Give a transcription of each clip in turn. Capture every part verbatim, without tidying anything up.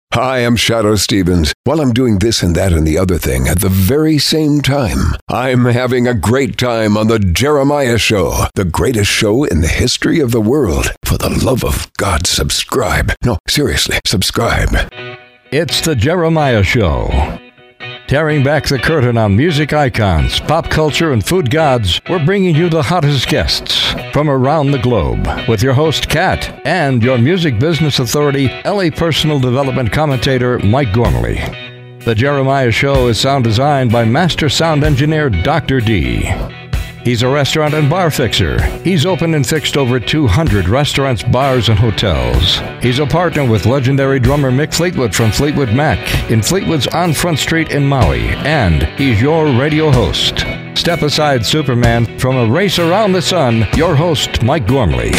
Hi, I'm Shadoe Stevens. While I'm doing this and that and the other thing at the very same time, I'm having a great time on The Jeremiah Show, the greatest show in the history of the world. For the love of God, subscribe. No, seriously, subscribe. It's The Jeremiah Show. Tearing back the curtain on music icons, pop culture, and food gods, we're bringing you the hottest guests from around the globe with your host, Kat, and your music business authority, L A personal development commentator, Mike Gormley. The Jeremiah Show is sound designed by master sound engineer Doctor D. He's a restaurant and bar fixer. He's opened and fixed over two hundred restaurants, bars, and hotels. He's a partner with legendary drummer Mick Fleetwood from Fleetwood Mac in Fleetwood's on Front Street in Maui. And he's your radio host. Step aside, Superman. From A Race Around the Sun, your host, Mike Gormley.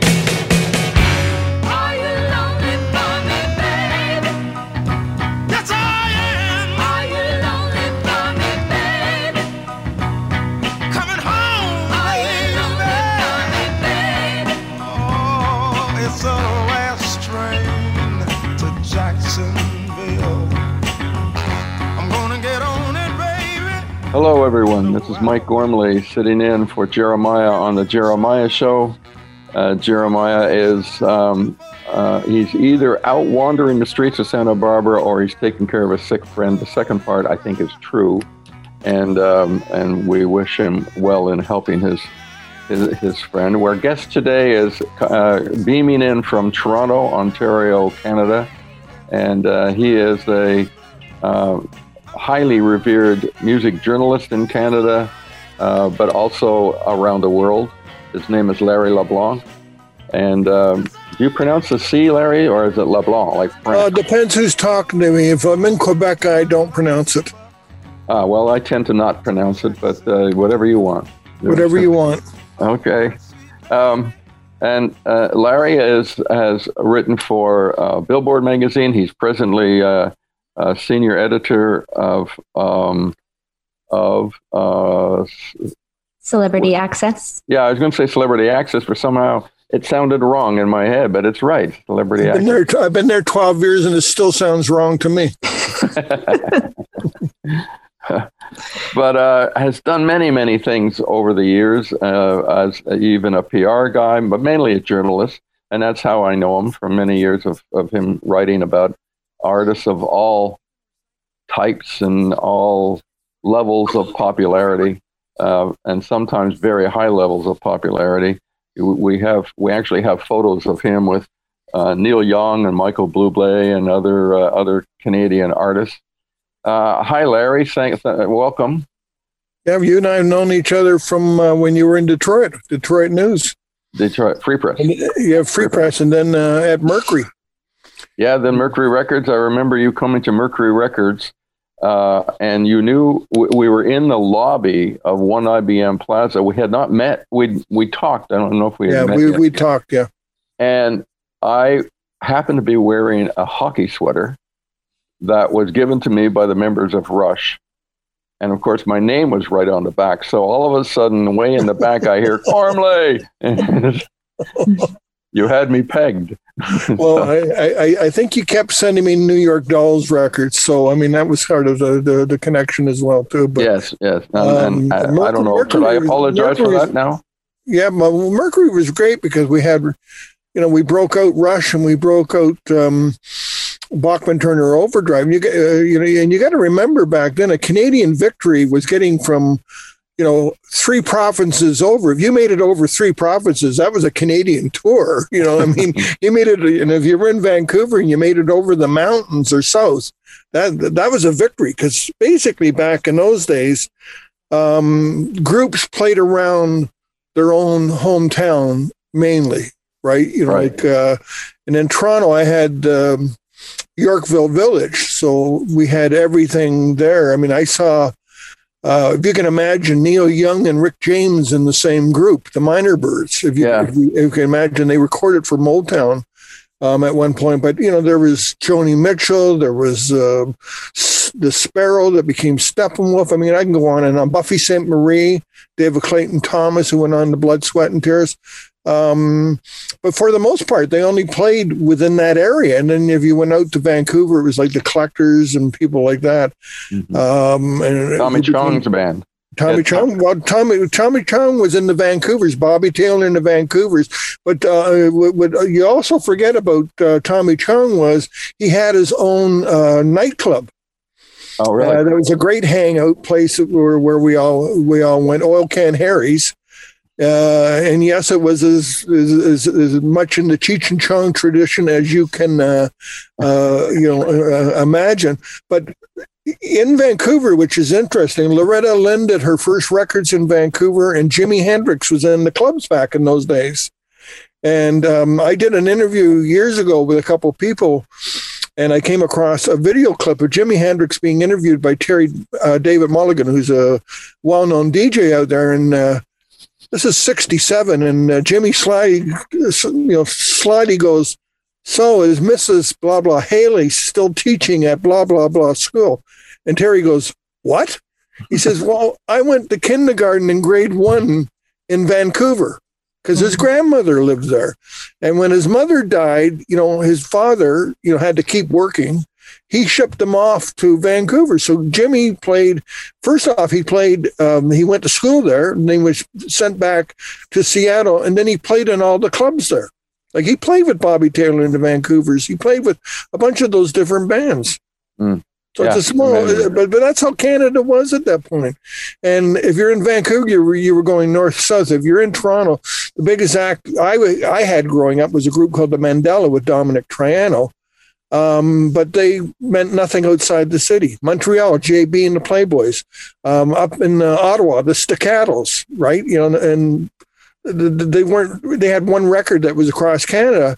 Hello, everyone. This is Mike Gormley sitting in for Jeremiah on The Jeremiah Show. Uh, Jeremiah is, um, uh, he's either out wandering the streets of Santa Barbara or he's taking care of a sick friend. The second part, I think, is true. And um, and we wish him well in helping his his, his friend. Our guest today is uh, beaming in from Toronto, Ontario, Canada. And uh, he is a... Uh, highly revered music journalist in Canada, uh, but also around the world. His name is Larry LeBlanc. And um, do you pronounce the C, Larry, or is it LeBlanc, like French? Uh, depends who's talking to me. If I'm in Quebec, I don't pronounce it. Ah, well, I tend to not pronounce it, but uh, whatever you want. Whatever you want. Okay. Um, and uh, Larry is, has written for uh, Billboard magazine. He's presently... Uh, Uh, senior editor of um, of uh, Celebrity Access. Yeah, I was going to say Celebrity Access, but somehow it sounded wrong in my head. But it's right, Celebrity I've been Access. There, I've been there twelve years, and it still sounds wrong to me. But uh, has done many, many things over the years uh, as even a P R guy, but mainly a journalist, and that's how I know him from many years of, of him writing about artists of all types and all levels of popularity, uh, and sometimes very high levels of popularity. We have we actually have photos of him with uh, Neil Young and Michael Bublé and other uh, other Canadian artists. Uh, hi, Larry. Thank, th- welcome. Yeah, you and I have known each other from uh, when you were in Detroit, Detroit News. Detroit Free Press. And, yeah, Free, Free Press, Press, and then uh, at Mercury. Yeah, then Mercury Records. I remember you coming to Mercury Records, uh, and you knew w- we were in the lobby of One I B M Plaza. We had not met. We we talked. I don't know if we had yeah, met we yet. we talked. Yeah, and I happened to be wearing a hockey sweater that was given to me by the members of Rush, and of course my name was right on the back. So all of a sudden, way in the back, I hear Gormley. You had me pegged. Well, I, I, I think you kept sending me New York Dolls records, so I mean that was part of the, the, the connection as well too. But yes, yes, and, um, and I, Mercury, I don't know. Mercury, Should I apologize Mercury, for that now? Yeah, well, Mercury was great because we had, you know, we broke out Rush and we broke out um, Bachman Turner Overdrive. You get, uh, you know, and you got to remember back then a Canadian victory was getting from, you know, three provinces over. If you made it over three provinces, that was a Canadian tour. You know, I mean, you made it, and if you were in Vancouver and you made it over the mountains or south, that that was a victory. Because basically back in those days, um, groups played around their own hometown mainly, right? You know, right. like, uh, and in Toronto, I had um, Yorkville Village, so we had everything there. I mean, I saw. Uh, if you can imagine Neil Young and Rick James in the same group, the Minor Birds, if you, yeah. if you, if you can imagine, they recorded for Motown um, at one point. But, you know, there was Joni Mitchell, there was uh, the Sparrow that became Steppenwolf. I mean, I can go on and on. Buffy Sainte Marie, David Clayton Thomas, who went on to Blood, Sweat, and Tears. Um, but for the most part, they only played within that area. And then if you went out to Vancouver, it was like the Collectors and people like that. Mm-hmm. Um, and Tommy Chong's band. Tommy Yeah. Chong. Well, Tommy Tommy Chong was in the Vancouvers. Bobby Taylor in the Vancouvers. But uh, what, what you also forget about uh, Tommy Chong was he had his own uh, nightclub. Oh, really? Uh, there was a great hangout place where, where we all we all went. Oil Can Harry's. Uh, and yes, it was as, as, as much in the Cheech and Chong tradition as you can, uh, uh, you know, uh, imagine. But in Vancouver, which is interesting, Loretta Lynn did her first records in Vancouver, and Jimi Hendrix was in the clubs back in those days. And um, I did an interview years ago with a couple of people, and I came across a video clip of Jimi Hendrix being interviewed by Terry uh, David Mulligan, who's a well-known D J out there, and uh, this is sixty-seven, and uh, Jimmy Slidey, you know, Slidey goes, "So is Missus blah, blah, Haley still teaching at blah, blah, blah school?" And Terry goes, "What?" He says, "Well, I went to kindergarten in grade one in Vancouver because his grandmother lived there. And when his mother died, you know, his father, you know, had to keep working. He shipped him off to Vancouver. So Jimmy played, first off, he played, um, he went to school there, and then was sent back to Seattle, and then he played in all the clubs there. Like he played with Bobby Taylor in the Vancouvers. He played with a bunch of those different bands. Mm. So Yeah, it's a small, amazing. but, but that's how Canada was at that point. And if you're in Vancouver, you were, you were going north-south. If you're in Toronto, the biggest act I, I had growing up was a group called the Mandela with Dominic Triano. Um, but they meant nothing outside the city. Montreal, J B and the Playboys. Um, up in uh, Ottawa, the Staccatos, right? You know, and they weren't. They had one record that was across Canada.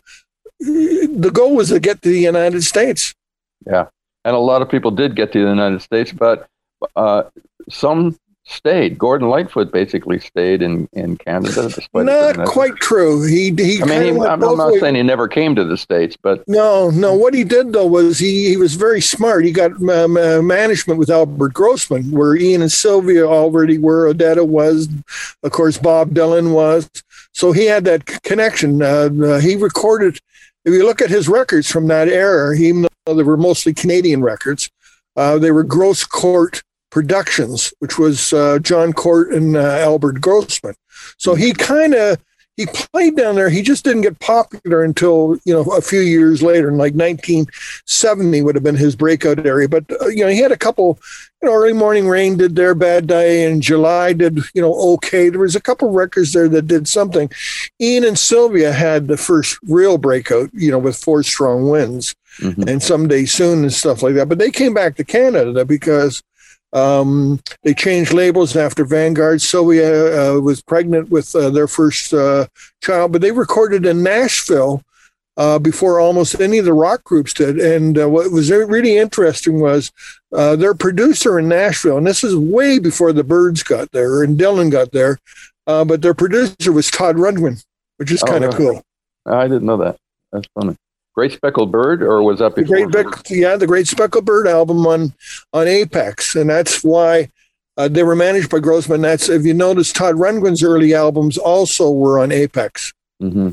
The goal was to get to the United States. Yeah. And a lot of people did get to the United States, but uh, some stayed. Gordon Lightfoot basically stayed in, in Canada. Despite Not quite true. He he. I mean, he, kinda I'm, went I'm not both ways. saying he never came to the States, but No, no. What he did though was he, he was very smart. He got um, uh, management with Albert Grossman, where Ian and Sylvia already were. Odetta was, of course, Bob Dylan was. So he had that c- connection. Uh, uh, he recorded. If you look at his records from that era, even though they were mostly Canadian records, uh, they were Gross Court Productions, which was uh, John Court and uh, Albert Grossman. So he kind of. He played down there. He just didn't get popular until, you know, a few years later, in like nineteen seventy would have been his breakout area. But, uh, you know, he had a couple, you know, Early Morning Rain did their Bad Day, and July did, you know, okay. There was a couple records there that did something. Ian and Sylvia had the first real breakout, you know, with Four Strong Winds mhm. and Someday Soon and stuff like that. But they came back to Canada because Um, they changed labels after Vanguard. Sylvia uh, was pregnant with uh, their first uh, child, but they recorded in Nashville uh, before almost any of the rock groups did. And uh, what was really interesting was uh, their producer in Nashville, and this is way before the Byrds got there and Dylan got there, uh, but their producer was Todd Rundgren, which is Oh, kind of really? cool. I didn't know that. That's funny. Great Speckled Bird, or was that The before? Great Bec- yeah, the Great Speckled Bird album on on Apex, and that's why uh, they were managed by Grossman. That's, if you notice, Todd Rundgren's early albums also were on Apex. Mm-hmm.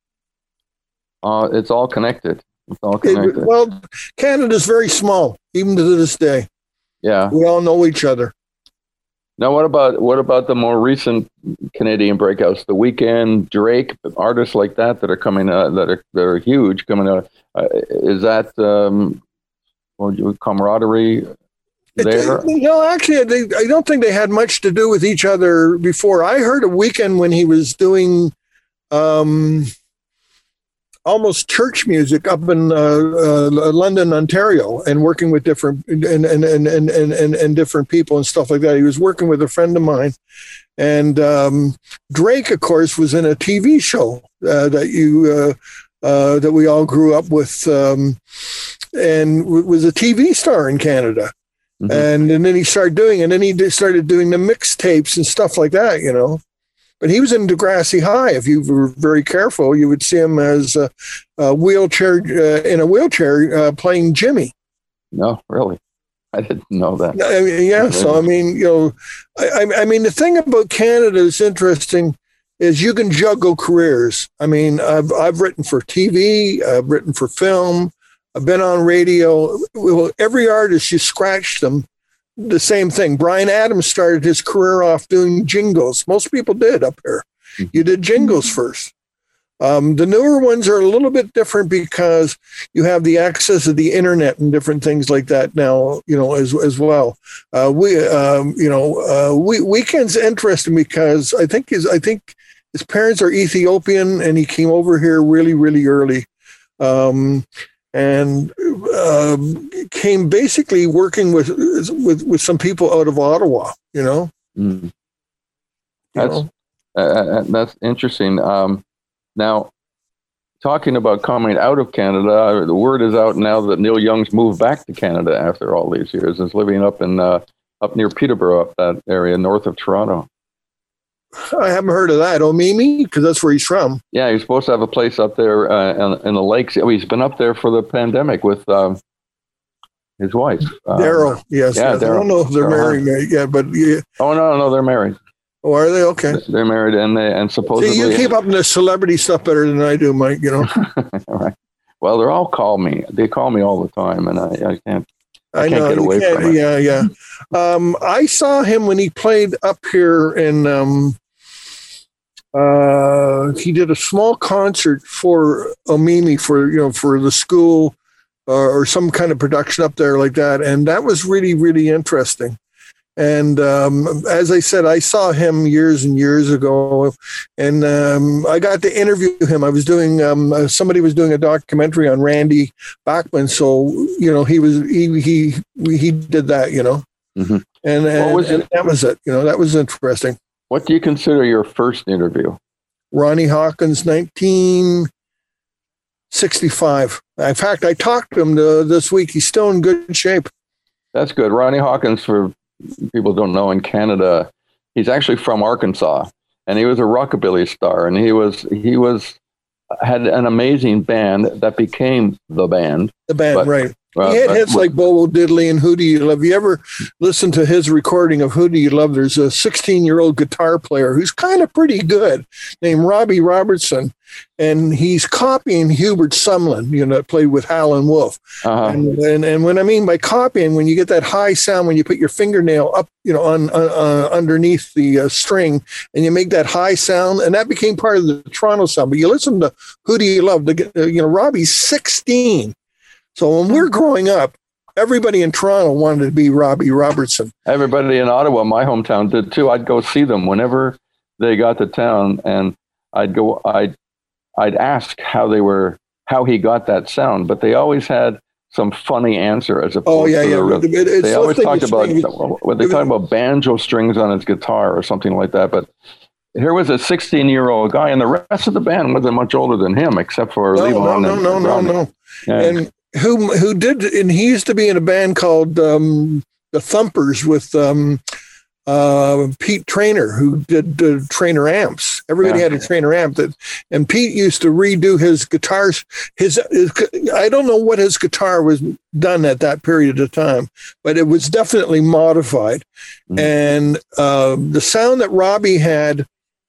Uh, it's all connected. It's all It- connected. well, Canada's very small, even to this day. Yeah. We all know each other. Now, what about what about the more recent Canadian breakouts? The Weeknd, Drake, artists like that that are coming out, that are that are huge coming out. Uh, is that um, what you camaraderie there? It- no, actually, they, I don't think they had much to do with each other before. I heard a Weeknd when he was doing um, almost church music up in uh, uh, London, Ontario, and working with different and and, and, and, and and and different people and stuff like that. He was working with a friend of mine, and um, Drake, of course, was in a T V show uh, that you uh, uh, that we all grew up with, um, and w- was a T V star in Canada. Mhm. And, and then he started doing, and then he did, started doing the mixtapes and stuff like that, you know. But he was in Degrassi High. If you were very careful, you would see him as a, a wheelchair uh, in a wheelchair uh, playing Jimmy. No, really, I didn't know that. I mean, yeah. So I mean, you know, I, I- I mean, the thing about Canada is interesting. is you can juggle careers. I mean, I've I've written for T V, I've written for film, I've been on radio. Well, every artist, you scratch them, the same thing. Bryan Adams started his career off doing jingles. Most people did up here. You did jingles first. Um, the newer ones are a little bit different because you have the access of the internet and different things like that now, you know, as as well. Uh, we, um, you know, uh, we, Weekend's interesting because I think his, I think his parents are Ethiopian and he came over here really, really early, um, and uh, came basically working with with with some people out of Ottawa. You know, mm. that's you know? Uh, that's interesting. Um, Now, talking about coming out of Canada, the word is out now that Neil Young's moved back to Canada after all these years. Is living up in uh, up near Peterborough, up that area north of Toronto. I haven't heard of that. Omimi, because that's where he's from. Yeah, he's supposed to have a place up there uh, in, in the lakes. Oh, he's been up there for the pandemic with um, his wife. Um, Daryl, yes. Yeah, yes. Daryl. I don't know if they're Daryl. married yet, but yeah. Oh, no, no, they're married. Oh, are they? Okay. They're married, and they and supposedly. See, you keep up in the celebrity stuff better than I do, Mike. You know. All right. Well, they're all call me. They call me all the time, and I, I can't. I, I can't know. get away you from it. Yeah, yeah. Um, I saw him when he played up here in. Um, uh, he did a small concert for Omimi for you know for the school, uh, or some kind of production up there like that, and that was really really interesting. And um, as I said, I saw him years and years ago, and um, I got to interview him. I was doing um, uh, somebody was doing a documentary on Randy Bachman, so you know he was he he he did that, you know, mm-hmm. and, and, was and that was it. You know, that was interesting. What do you consider your first interview? Ronnie Hawkins, nineteen sixty-five. In fact, I talked to him the, this week. He's still in good shape. That's good. Ronnie Hawkins, for people don't know, in Canada, he's actually from Arkansas, and he was a rockabilly star, and he was he was had an amazing band that became the band. The band, but, right? Uh, he had but, hits like Bobo Diddley and Who Do You Love? You ever listen to his recording of Who Do You Love? There's a sixteen-year-old guitar player who's kind of pretty good named Robbie Robertson, and he's copying Hubert Sumlin, you know, that played with Howlin' Wolf. uh-huh. And, and and when I mean by copying, when you get that high sound, when you put your fingernail up, you know, on, on uh, underneath the uh, string, and you make that high sound, and that became part of the Toronto sound. But you listen to Who Do You Love? The, uh, you know, Robbie's sixteen. So when we're growing up, everybody in Toronto wanted to be Robbie Robertson. Everybody in Ottawa, my hometown, did too. I'd go see them whenever they got to town, and I'd go. I'd I'd ask how they were, how he got that sound, but they always had some funny answer as opposed Oh yeah, to yeah. the, It, it's they always talked about it, what they talked about banjo strings on his guitar or something like that. But here was a sixteen-year-old guy, and the rest of the band wasn't much older than him, except for no, Levon. no, and no, no, no, no. Yeah. And who who did? And he used to be in a band called um, the Thumpers with um, uh, Pete Traynor, who did uh, Traynor amps. Everybody Yeah. had a Traynor amp that, and Pete used to redo his guitars. His, his I don't know what his guitar was done at that period of time, but it was definitely modified. Mm. And uh, the sound that Robbie had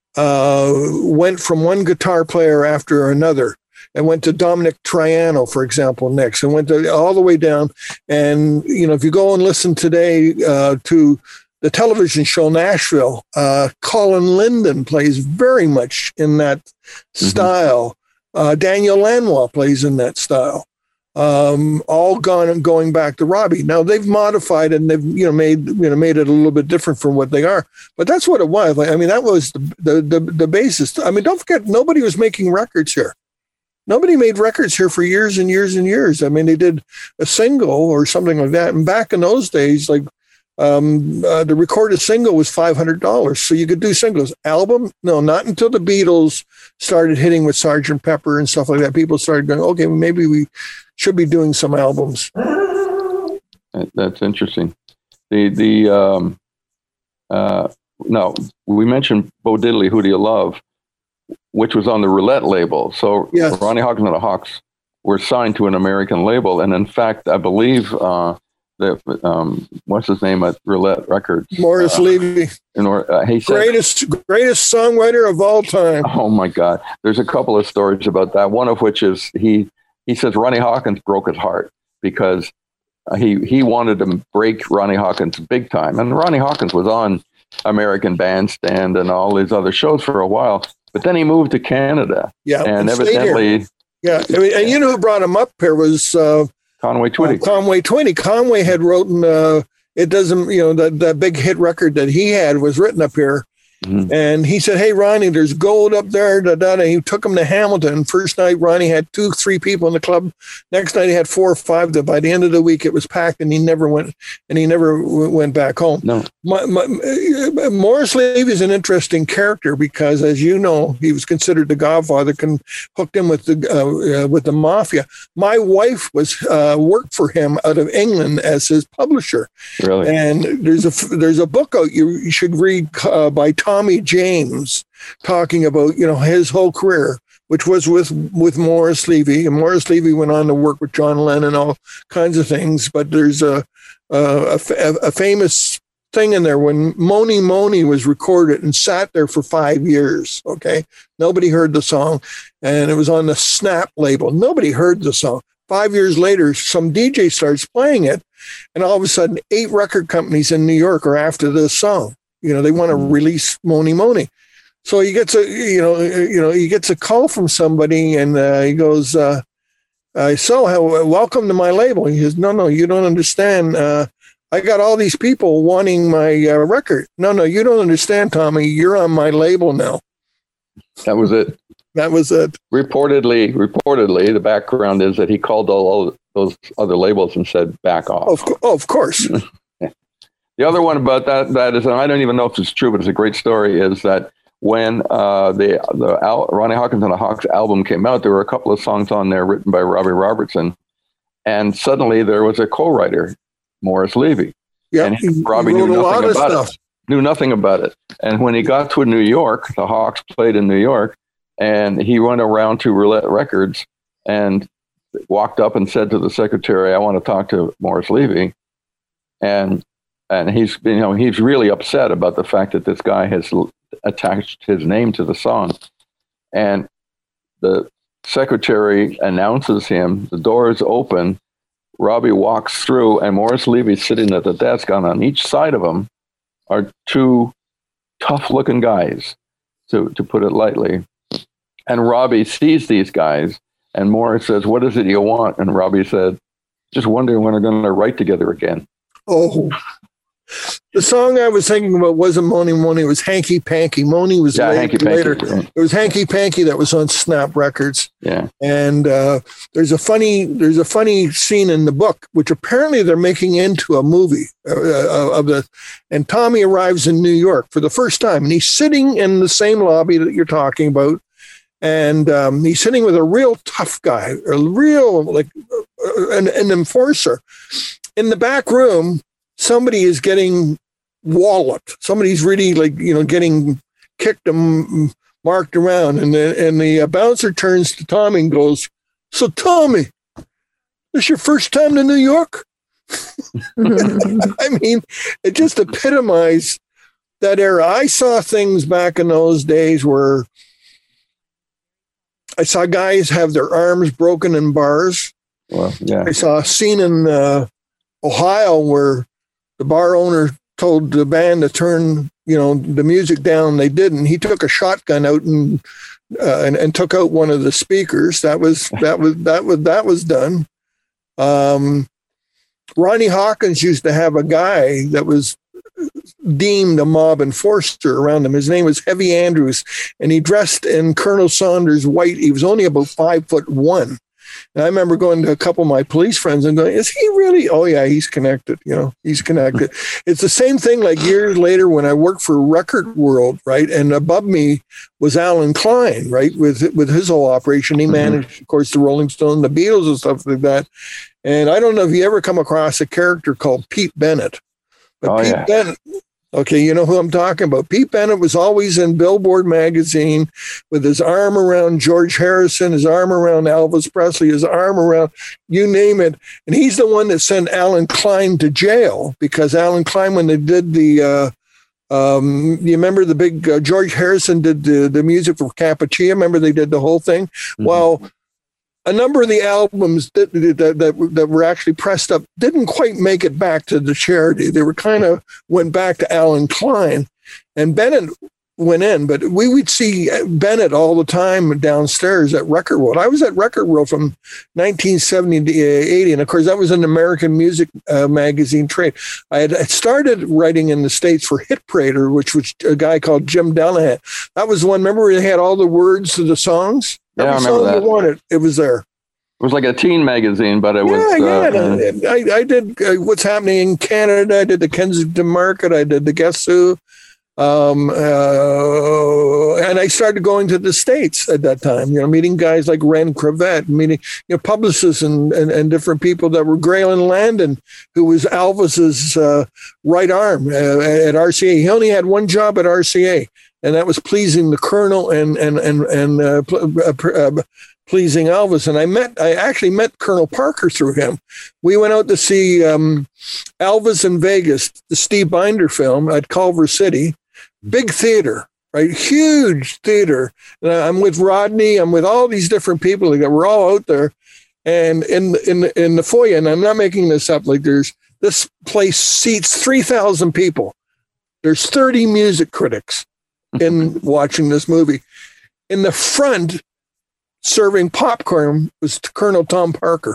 uh, went from one guitar player after another. And went to Dominic Triano, for example, next, and went to, all the way down. And, you know, if you go and listen today uh, to the television show Nashville, uh, Colin Linden plays very much in that mm-hmm. style. Uh, Daniel Lanois plays in that style. Um, all gone going back to Robbie. Now they've modified and they've you know made you know made it a little bit different from what they are. But that's what it was. Like, I mean, that was the the the, the basis. I mean, don't forget, nobody was making records here. Nobody made records here for years and years and years. I mean, they did a single or something like that. And back in those days, like um, uh, the recorded single was five hundred dollars. So you could do singles. Album? No, not until the Beatles started hitting with Sergeant Pepper and stuff like that. People started going, okay, well, maybe we should be doing some albums. That's interesting. The, the um, uh, no, we mentioned Bo Diddley, Who Do You Love? Which was on the Roulette label. So yes. Ronnie Hawkins and the Hawks were signed to an American label. And in fact, I believe uh, the um, what's his name at Roulette Records? Morris uh, Levy. In or, uh, he said, greatest greatest songwriter of all time. Oh my God! There's a couple of stories about that. One of which is he he says Ronnie Hawkins broke his heart because he he wanted to break Ronnie Hawkins big time, and Ronnie Hawkins was on American Bandstand and all these other shows for a while, but then he moved to Canada. Yeah, and and evidently, yeah, I mean, and you know who brought him up here was uh, Conway Twitty. Uh, Conway Twitty. Conway had written. Uh, it doesn't, you know, that that big hit record that he had was written up here. Mm-hmm. And he said, "Hey, Ronnie, there's gold up there." Da, da, da. He took him to Hamilton. First night, Ronnie had two, three people in the club. Next night, he had four or five. That by the end of the week, it was packed, and he never went. And he never w- went back home. No, my, my, uh, Morris Levy is an interesting character because, as you know, he was considered the Godfather. Can hooked him with the uh, uh, with the mafia. My wife was uh, worked for him out of England as his publisher. Really, and there's a there's a book out you, you should read uh, by Tom. Tommy James, talking about, you know, his whole career, which was with with Morris Levy. And Morris Levy went on to work with John Lennon, all kinds of things. But there's a a, a, a famous thing in there when Mony Mony was recorded and sat there for five years. Okay, nobody heard the song, and it was on the Snap label. Nobody heard the song. Five years later, some D J starts playing it, and all of a sudden, eight record companies in New York are after this song. You know, they want to release Mony Mony. So he gets a, you know, you know, he gets a call from somebody, and uh, he goes, uh, uh, "So, how, welcome to my label." He says, "No, no, you don't understand. Uh, I got all these people wanting my uh, record. No, no, you don't understand, Tommy. You're on my label now." That was it. That was it. Reportedly, reportedly, the background is that he called all those other labels and said, "Back off." Of, oh, of course. The other one about that, that is, and I don't even know if it's true, but it's a great story, is that when uh, the, the Al, Ronnie Hawkins and the Hawks album came out, there were a couple of songs on there written by Robbie Robertson. And suddenly there was a co-writer, Morris Levy. Yeah, and he, Robbie knew nothing about it. Knew nothing about it. And when he got to New York, the Hawks played in New York, and he went around to Roulette Records and walked up and said to the secretary, "I want to talk to Morris Levy." And And he's, you know, he's really upset about the fact that this guy has l- attached his name to the song. And the secretary announces him. The door is open. Robbie walks through, and Morris Levy's sitting at the desk. And on each side of him are two tough-looking guys, to to put it lightly. And Robbie sees these guys, and Morris says, "What is it you want?" And Robbie said, "Just wondering when we're going to write together again." Oh. The song I was thinking about wasn't Mony Mony, it was Hanky Panky. Mony was yeah, later. Hanky Panky, later. right. It was Hanky Panky that was on Snap Records. Yeah. And uh, there's a funny there's a funny scene in the book, which apparently they're making into a movie uh, of the. And Tommy arrives in New York for the first time, and he's sitting in the same lobby that you're talking about, and um, he's sitting with a real tough guy, a real like uh, an, an enforcer. In the back room, somebody is getting walloped. Somebody's really like, you know, getting kicked and marked around. And the, and the uh, bouncer turns to Tommy and goes, "So Tommy, this your first time to New York?" I mean, it just epitomized that era. I saw things back in those days where I saw guys have their arms broken in bars. Well, yeah. I saw a scene in uh, Ohio where the bar owner told the band to turn, you know, the music down. They didn't. He took a shotgun out and uh, and, and took out one of the speakers. That was that was that was that was done. Um, Ronnie Hawkins used to have a guy that was deemed a mob enforcer around him. His name was Heavy Andrews, and he dressed in Colonel Saunders white. He was only about five foot one. And I remember going to a couple of my police friends and going, "Is he really?" "Oh, yeah, he's connected. You know, he's connected." It's the same thing like years later when I worked for Record World, right? And above me was Alan Klein, right? With with his whole operation. He managed, mm-hmm. of course, the Rolling Stones, the Beatles and stuff like that. And I don't know if you ever come across a character called Pete Bennett. But oh, Pete yeah. Bennett, Okay, you know who I'm talking about. Pete Bennett was always in Billboard magazine with his arm around George Harrison, his arm around Elvis Presley, his arm around you name it. And he's the one that sent Alan Klein to jail because Alan Klein, when they did the, uh, um, you remember the big, uh, George Harrison did the, the music for Cappuccino. Remember they did the whole thing? Mm-hmm. Well, a number of the albums that, that that that were actually pressed up didn't quite make it back to the charity. They were kind of went back to Alan Klein, and Bennett went in. But we would see Bennett all the time downstairs at Record World. I was at Record World from nineteen seventy to eighty, and of course that was an American music uh, magazine trade. I had started writing in the States for Hit Parader, which was a guy called Jim Delahan. That was the one. Remember where they had all the words to the songs. Yeah, Every I remember that. You wanted, it was there. It was like a teen magazine, but it was. Yeah, uh, yeah. Uh, I, I did uh, what's happening in Canada. I did the Kensington Market. I did the Guess Who. Um, uh, and I started going to the States at that time, you know, meeting guys like Ren Cravette, meeting, you know, publicists and, and, and different people that were Graylin Landon, who was Elvis's uh, right arm uh, at R C A. He only had one job at R C A. And that was pleasing the Colonel and and and and uh, uh, pleasing Elvis. And I met, I actually met Colonel Parker through him. We went out to see um, Elvis in Vegas, the Steve Binder film at Culver City, big theater, right, huge theater. And I'm with Rodney. I'm with all these different people. We're all out there, and in in in the foyer. And I'm not making this up. Like there's this place seats three thousand people. There's thirty music critics in watching this movie. In the front, serving popcorn, was Colonel Tom Parker.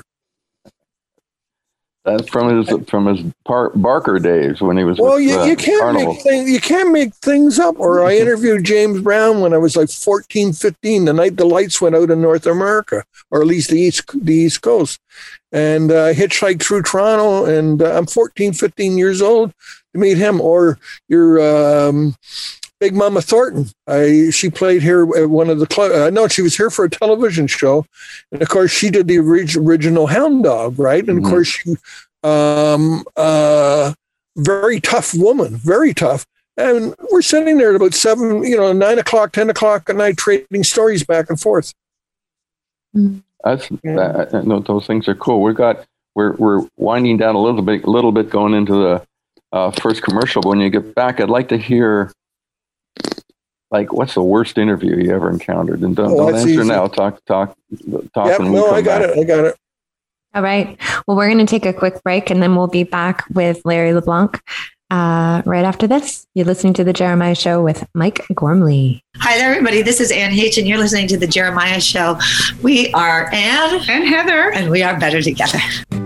That's from his from his Par- Barker days when he was. Well, with, you, uh, you can't Carnival. make things, you can't make things up. Or I interviewed James Brown when I was like fourteen, fifteen, the night the lights went out in North America, or at least the East the East Coast, and I uh, hitchhiked through Toronto, and uh, I'm fourteen, fifteen years old to meet him. Or your um, Big Mama Thornton. I she played here at one of the club. I uh, know she was here for a television show, and of course she did the orig- original Hound Dog, right? And mm-hmm. of course she, um, uh, very tough woman, very tough. And we're sitting there at about seven, you know, nine o'clock, ten o'clock at night, trading stories back and forth. That's that, no, those things are cool. We've got we're we're winding down a little bit, a little bit going into the uh, first commercial. But when you get back, I'd like to hear. Like, what's the worst interview you ever encountered? And don't, oh, don't answer easy. now. Talk, talk, talk. Yep, when no, we come I got back. it. I got it. All right. Well, we're going to take a quick break and then we'll be back with Larry LeBlanc uh, right after this. You're listening to The Jeremiah Show with Mike Gormley. Hi there, everybody. This is Ann H. and you're listening to The Jeremiah Show. We are Ann and Heather, and we are better together.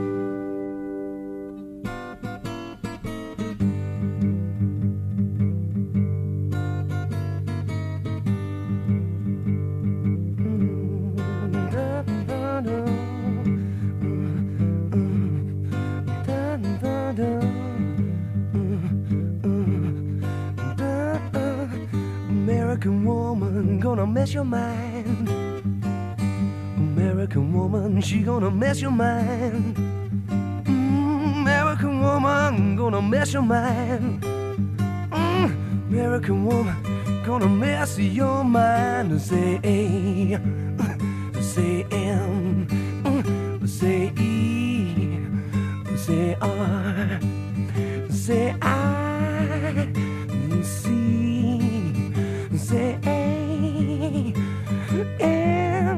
American woman gonna mess your mind. American woman, she gonna mess your mind. Mm, American woman gonna mess your mind. Mm, American woman gonna mess your mind. Say A, say M, say E, say R, say I, C. Say A, M,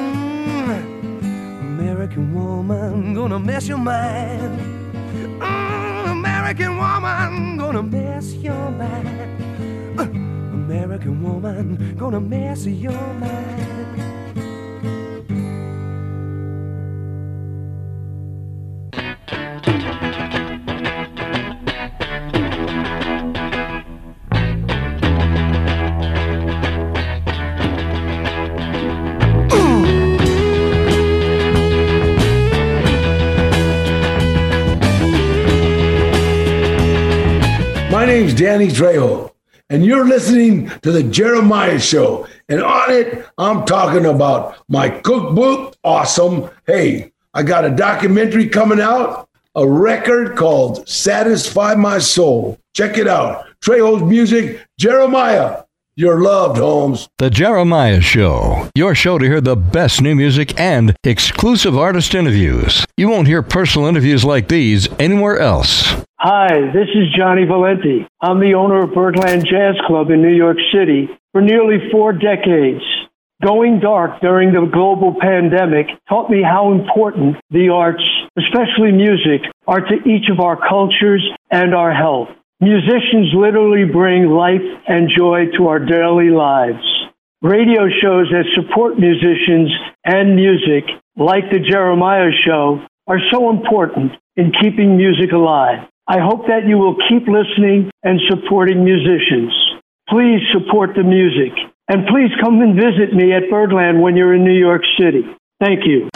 mm. American woman gonna mess your mind. Mm, American woman gonna mess your mind. Uh, American woman gonna mess your mind. My name's Danny Trejo, and you're listening to The Jeremiah Show. And on it, I'm talking about my cookbook, Awesome. Hey, I got a documentary coming out a record called Satisfy My Soul. Check it out. Trejo's music, Jeremiah. You're loved, Holmes. The Jeremiah Show, your show to hear the best new music and exclusive artist interviews. You won't hear personal interviews like these anywhere else. Hi, this is Johnny Valenti. I'm the owner of Birdland Jazz Club in New York City for nearly four decades. Going dark during the global pandemic taught me how important the arts, especially music, are to each of our cultures and our health. Musicians literally bring life and joy to our daily lives. Radio shows that support musicians and music, like the Jeremiah Show, are so important in keeping music alive. I hope that you will keep listening and supporting musicians. Please support the music. And please come and visit me at Birdland when you're in New York City. Thank you.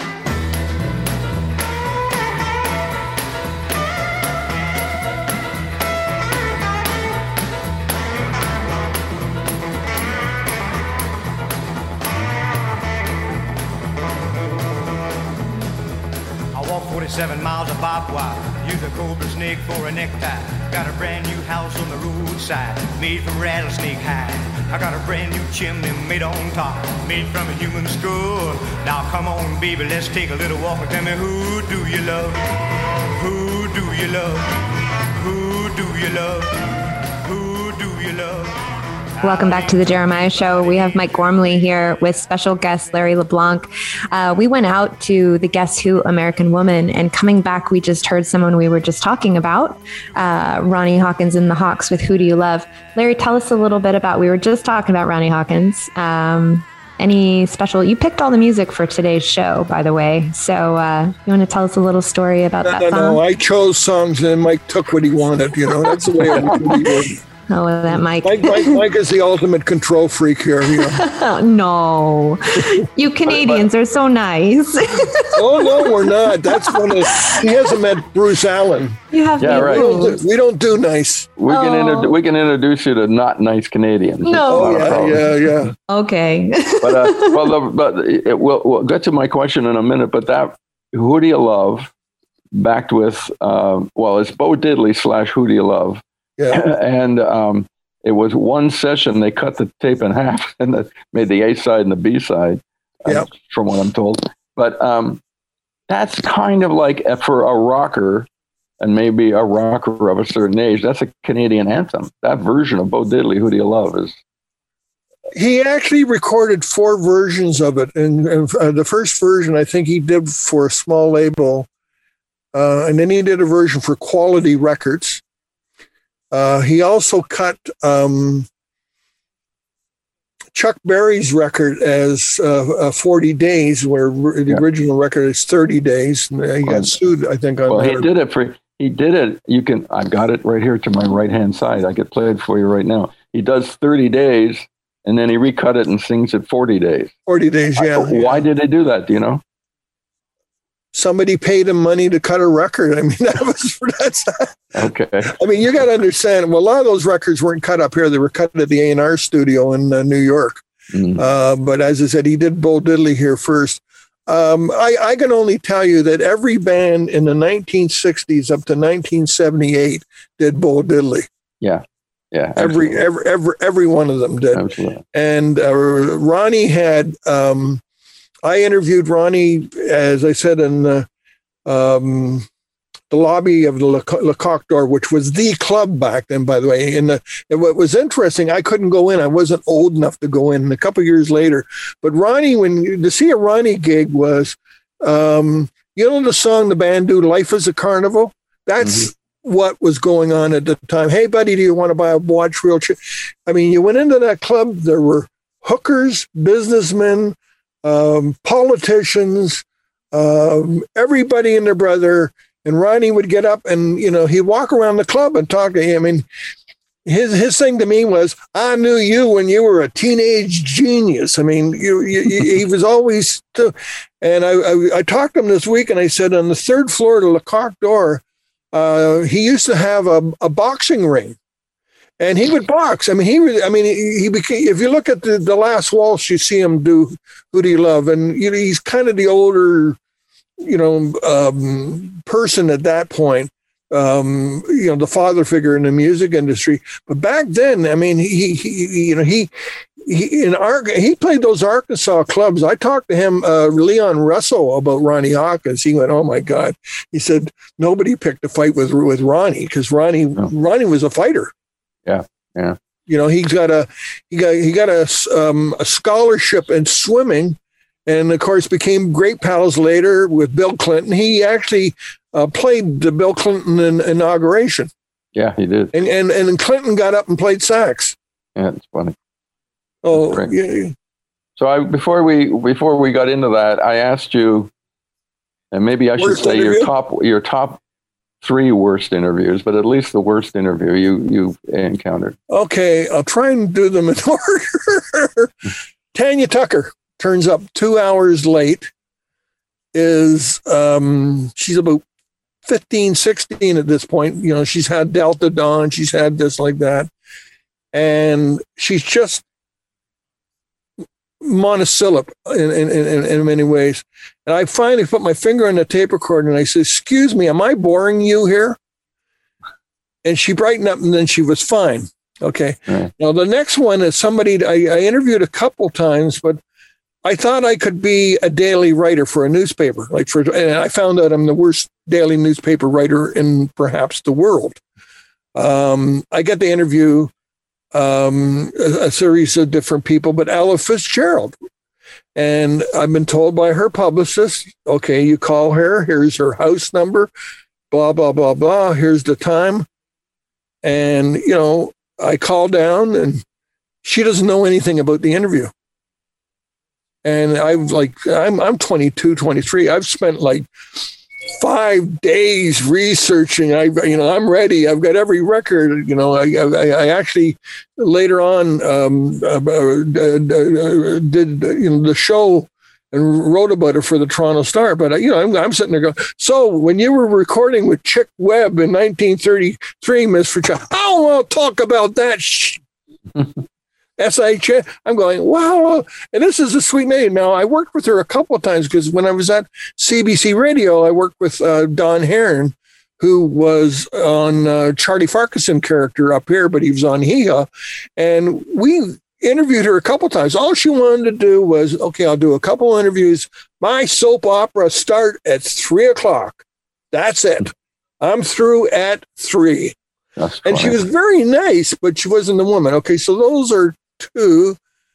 Seven miles of barbed wire. Use a cobra snake for a necktie. Got a brand new house on the roadside, made from rattlesnake hide. I got a brand new chimney made on top, made from a human skull. Now come on, baby, let's take a little walk and tell me, who do you love? Who do you love? Who do you love? Who do you love? Welcome back to the Jeremiah Show. We have Mike Gormley here with special guest Larry LeBlanc. Uh, we went out to the Guess Who American Woman, and coming back, we just heard someone we were just talking about, uh, Ronnie Hawkins and the Hawks with Who Do You Love? Larry, tell us a little bit about, we were just talking about Ronnie Hawkins. Um, any special, you picked all the music for today's show, by the way. So uh, you want to tell us a little story about no, that no, song? No, I chose songs and Mike took what he wanted. You know, that's the way it works. Oh, that Mike. Mike, Mike. Mike is the ultimate control freak here. You know? No, you Canadians are so nice. Oh no, we're not. That's one of he hasn't met Bruce Allen. You have yeah, right. We don't, do, we don't do nice. We oh. can inter- we can introduce you to not nice Canadians. No, oh, yeah, yeah, yeah. Okay. But uh, well, the, but it, we'll, we'll get to my question in a minute. But that Who Do You Love, backed with uh, well, it's Bo Diddley slash Who Do You Love. Yeah. And um, it was one session. They cut the tape in half and the, made the A side and the B side, yep. uh, from what I'm told. But um, that's kind of like uh, for a rocker, and maybe a rocker of a certain age, that's a Canadian anthem. That version of Bo Diddley, Who Do You Love, is. He actually recorded four versions of it. And, and uh, the first version, I think he did for a small label. Uh, and then he did a version for Quality Records. Uh, he also cut um, Chuck Berry's record as uh, uh, forty days, where the yeah. original record is thirty days. And he got well, sued, I think. On well, there. he did it for, he did it. You can, I've got it right here to my right-hand side. I could play it for you right now. He does thirty days, and then he recut it and sings it forty days. forty days, yeah. I, why yeah. did they do that? Do you know? Somebody paid him money to cut a record. I mean, that was that's. Okay. I mean, you got to understand. Well, a lot of those records weren't cut up here; they were cut at the A and R studio in uh, New York. Mm. Uh, but as I said, he did Bo Diddley here first. Um, I, I can only tell you that every band in the nineteen sixties up to nineteen seventy-eight did Bo Diddley. Yeah. Yeah. Every, every, every, every one of them did. Absolutely. And uh, Ronnie had. Um, I interviewed Ronnie, as I said, in the, um, the lobby of the Le, Le Coq d'Or, which was the club back then, by the way. And, the, and what was interesting, I couldn't go in. I wasn't old enough to go in. And a couple of years later, but Ronnie, when to see a Ronnie gig was, um, you know, the song the band do, "Life is a Carnival." That's mm-hmm. what was going on at the time. Hey, buddy, do you want to buy a watch real cheap? I mean, you went into that club. There were hookers, businessmen. Um, politicians, um, everybody and their brother, and Ronnie would get up and, you know, he'd walk around the club and talk to him. And his his thing to me was, I knew you when you were a teenage genius. I mean, you, you, you he was always, to, and I, I I talked to him this week and I said, on the third floor of the Le Coq d'Or, uh, he used to have a, a boxing ring. And he would box. I mean, he really, I mean, he, he became, if you look at the, the last waltz, you see him do Who Do You Love? And you know, he's kind of the older, you know, um, person at that point. Um, you know, the father figure in the music industry. But back then, I mean, he, he you know, he, he in Ar- he played those Arkansas clubs. I talked to him, uh, Leon Russell, about Ronnie Hawkins. He went, "Oh my God!" He said nobody picked a fight with with Ronnie because Ronnie oh. Ronnie was a fighter. Yeah, yeah. You know, he's got a he got he got a um, a scholarship in swimming, and of course became great pals later with Bill Clinton. He actually. Uh, played the Bill Clinton in, inauguration. Yeah, he did. And, and and Clinton got up and played sax. Yeah, it's funny. Oh, yeah. So I before we before we got into that, I asked you, and maybe I should Worst say interview? your top your top three worst interviews, but at least the worst interview you you encountered. Okay, I'll try and do them in order. Tanya Tucker turns up two hours late. Is um, she's about fifteen, sixteen at this point. You know, she's had Delta Dawn, she's had this like that. And she's just monosyllable in, in, in, in many ways. And I finally put my finger on the tape recorder and I said, "Excuse me, am I boring you here?" And she brightened up and then she was fine. Okay. Right. Now, the next one is somebody I, I interviewed a couple times, but I thought I could be a daily writer for a newspaper, like for, and I found out I'm the worst daily newspaper writer in perhaps the world. Um, I get the interview um, a, a series of different people, but Ella Fitzgerald. And I've been told by her publicist, okay, you call her, here's her house number, blah, blah, blah, blah, here's the time. And, you know, I call down and she doesn't know anything about the interview. And I've like, I'm I'm twenty-two, twenty-three. I've spent like five days researching. I, you know, I'm ready. I've got every record. You know, I I, I actually later on um, uh, uh, did you know the show and wrote about it for the Toronto Star. But you know, I'm, I'm sitting there going, so when you were recording with Chick Webb in nineteen thirty-three, Miss Fitzgerald, I don't want to talk about that. Sh- S H A. I'm going, wow. And this is a sweet name. Now, I worked with her a couple of times because when I was at C B C Radio, I worked with uh, Don Heron, who was on uh, Charlie Farquharson character up here, but he was on Hee Haw. And we interviewed her a couple of times. All she wanted to do was, okay, I'll do a couple of interviews. My soap opera start at three o'clock. That's it. I'm through at three. That's and she was very nice, but she wasn't a woman. Okay, so those are two.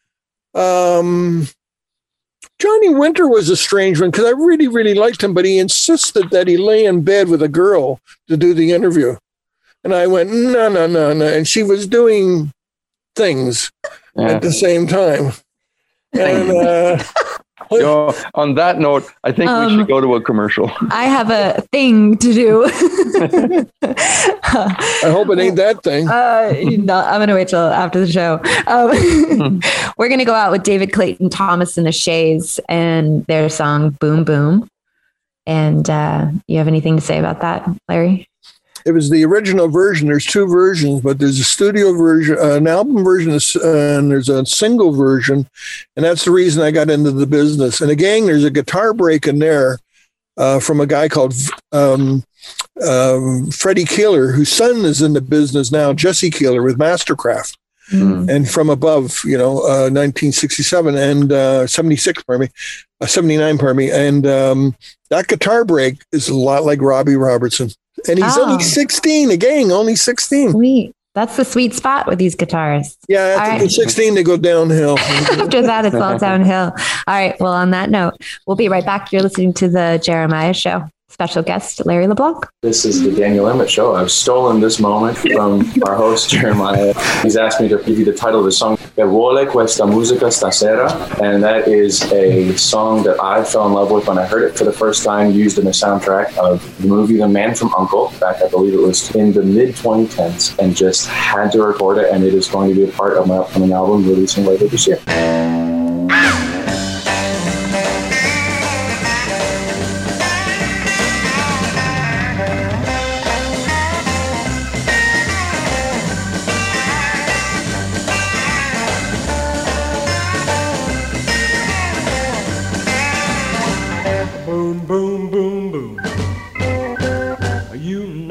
Um, Johnny Winter was a strange one because I really, really liked him, but he insisted that he lay in bed with a girl to do the interview. And I went, no, no, no, no. And she was doing things yeah. at the same time. And uh, so on that note, I think um, we should go to a commercial. I have a thing to do. I hope it ain't that thing. Uh, no, I'm going to wait till after the show. Um, we're going to go out with David Clayton Thomas and the Shays and their song Boom Boom. And uh, you have anything to say about that, Larry? It was the original version. There's two versions, but there's a studio version, uh, an album version, uh, and there's a single version. And that's the reason I got into the business. And again, there's a guitar break in there uh, from a guy called um, um, Freddie Keeler, whose son is in the business now, Jesse Keeler with Mastercraft. Mm. And From Above, you know, uh, nineteen sixty-seven and uh, seventy-six, pardon me, uh, seventy-nine, pardon me. And um, that guitar break is a lot like Robbie Robertson. And he's oh. only sixteen, again, only sixteen. Sweet. That's the sweet spot with these guitars. Yeah, after right. sixteen, they go downhill. After that, it's all downhill. All right. Well, on that note, we'll be right back. You're listening to The Jeremiah Show. Special guest, Larry LeBlanc. This is the Daniel Emmett Show. I've stolen this moment from our host, Jeremiah. He's asked me to give you the title of the song, Che vuole questa musica stasera, and that is a song that I fell in love with when I heard it for the first time, used in the soundtrack of the movie The Man from U N C L E, back I believe it was in the mid twenty tens, and just had to record it, and it is going to be a part of my upcoming album releasing later this year. Boom, boom, boom.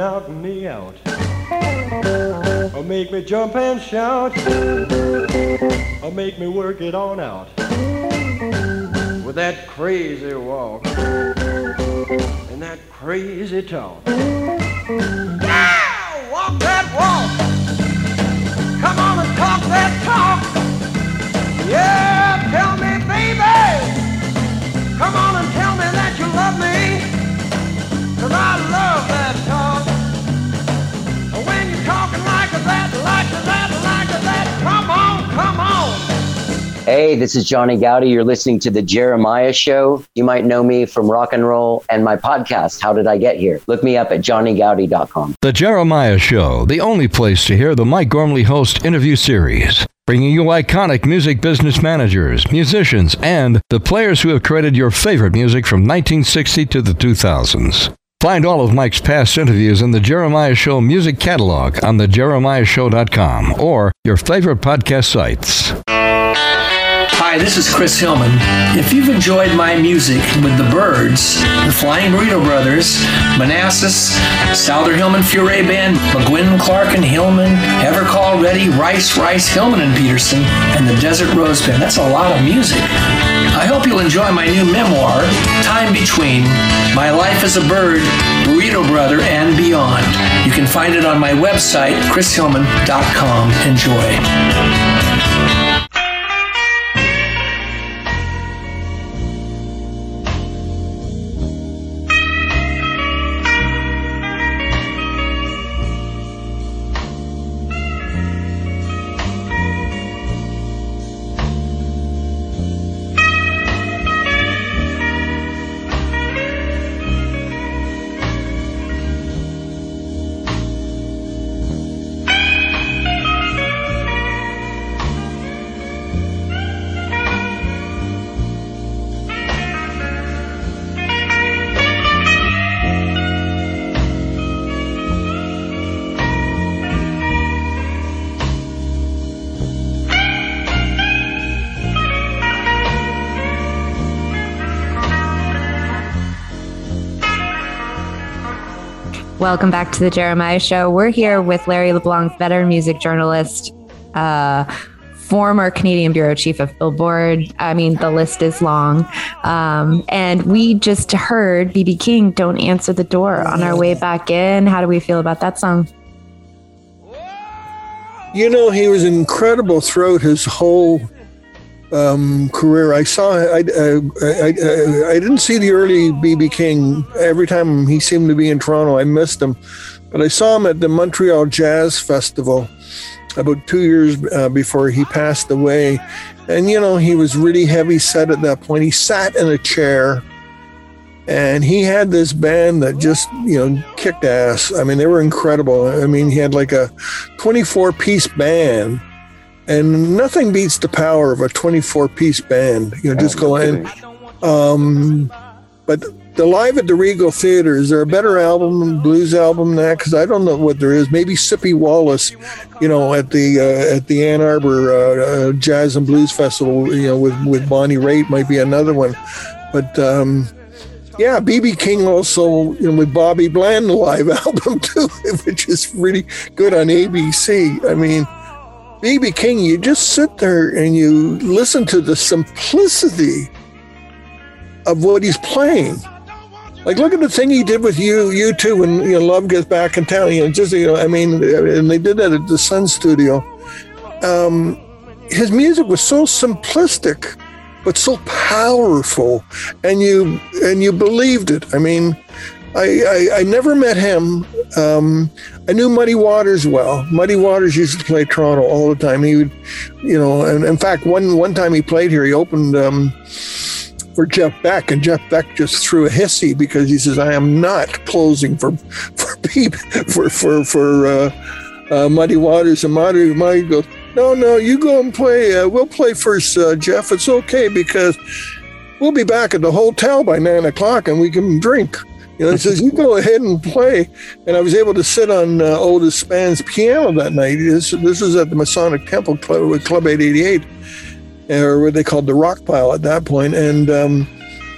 knock me out, or make me jump and shout, or make me work it on out with that crazy walk and that crazy talk. Yeah, walk that walk. Come on and talk that talk. Yeah, tell me, baby. Come on and tell me that you love me. 'Cause I love that talk. When you're talking like that, like that, like that, come on, come on. Hey, this is Johnny Gowdy. You're listening to The Jeremiah Show. You might know me from rock and roll and my podcast, How Did I Get Here? Look me up at johnny gowdy dot com. The Jeremiah Show, the only place to hear the Mike Gormley host interview series, bringing you iconic music business managers, musicians, and the players who have created your favorite music from nineteen sixty to the two thousands. Find all of Mike's past interviews in the Jeremiah Show music catalog on the jeremiah show dot com or your favorite podcast sites. Hi, this is Chris Hillman. If you've enjoyed my music with the Byrds, the Flying Burrito Brothers, Manassas, Souther Hillman Furay Band, McGuinn, Clark and Hillman, Evercall Ready, Rice, Rice, Hillman and Peterson, and the Desert Rose Band. That's a lot of music. I hope you'll enjoy my new memoir, Time Between, My Life as a Bird, Burrito Brother, and Beyond. You can find it on my website, chris hillman dot com. Enjoy. Welcome back to the Jeremiah Show. We're here with Larry LeBlanc, veteran music journalist, uh, former Canadian bureau chief of Billboard. I mean, the list is long. Um, and we just heard B B King, Don't Answer the Door, on our way back in. How do we feel about that song? You know, he was incredible throughout his whole um, career. I saw, I, I, I, I, I didn't see the early B B King. Every time he seemed to be in Toronto, I missed him. But I saw him at the Montreal Jazz Festival about two years uh, before he passed away. And, you know, he was really heavy set at that point. He sat in a chair and he had this band that just, you know, kicked ass. I mean, they were incredible. I mean, he had like a twenty-four piece band, and nothing beats the power of a twenty-four piece band. You know, just go in. Um, but the Live at the Regal Theater, is there a better album, blues album than that? Because I don't know what there is. Maybe Sippy Wallace, you know, at the uh, at the Ann Arbor uh, uh, Jazz and Blues Festival, you know, with, with Bonnie Raitt might be another one. But um, yeah, B B King also, you know, with Bobby Bland, the live album too, which is really good on A B C. I mean, B B King, you just sit there and you listen to the simplicity of what he's playing. Like, look at the thing he did with you, you two, when, you know, Love Gets Back in Town. You know, just, you know, I mean, and they did that at the Sun Studio. Um, his music was so simplistic, but so powerful, and you and you believed it. I mean, I I, I never met him. Um, I knew Muddy Waters well. Muddy Waters used to play Toronto all the time. He would, you know, and in fact, one one time he played here, he opened um, for Jeff Beck, and Jeff Beck just threw a hissy because he says, "I am not closing for for people for for for uh, uh, Muddy Waters." And Muddy, Muddy goes, "No, no, you go and play. Uh, we'll play first, uh, Jeff. It's okay because we'll be back at the hotel by nine o'clock and we can drink." You know, he says, "You go ahead and play." And I was able to sit on uh, Otis Spann's piano that night. This, this was at the Masonic Temple Club with Club eight eighty-eight, or what they called the Rock Pile at that point. And um,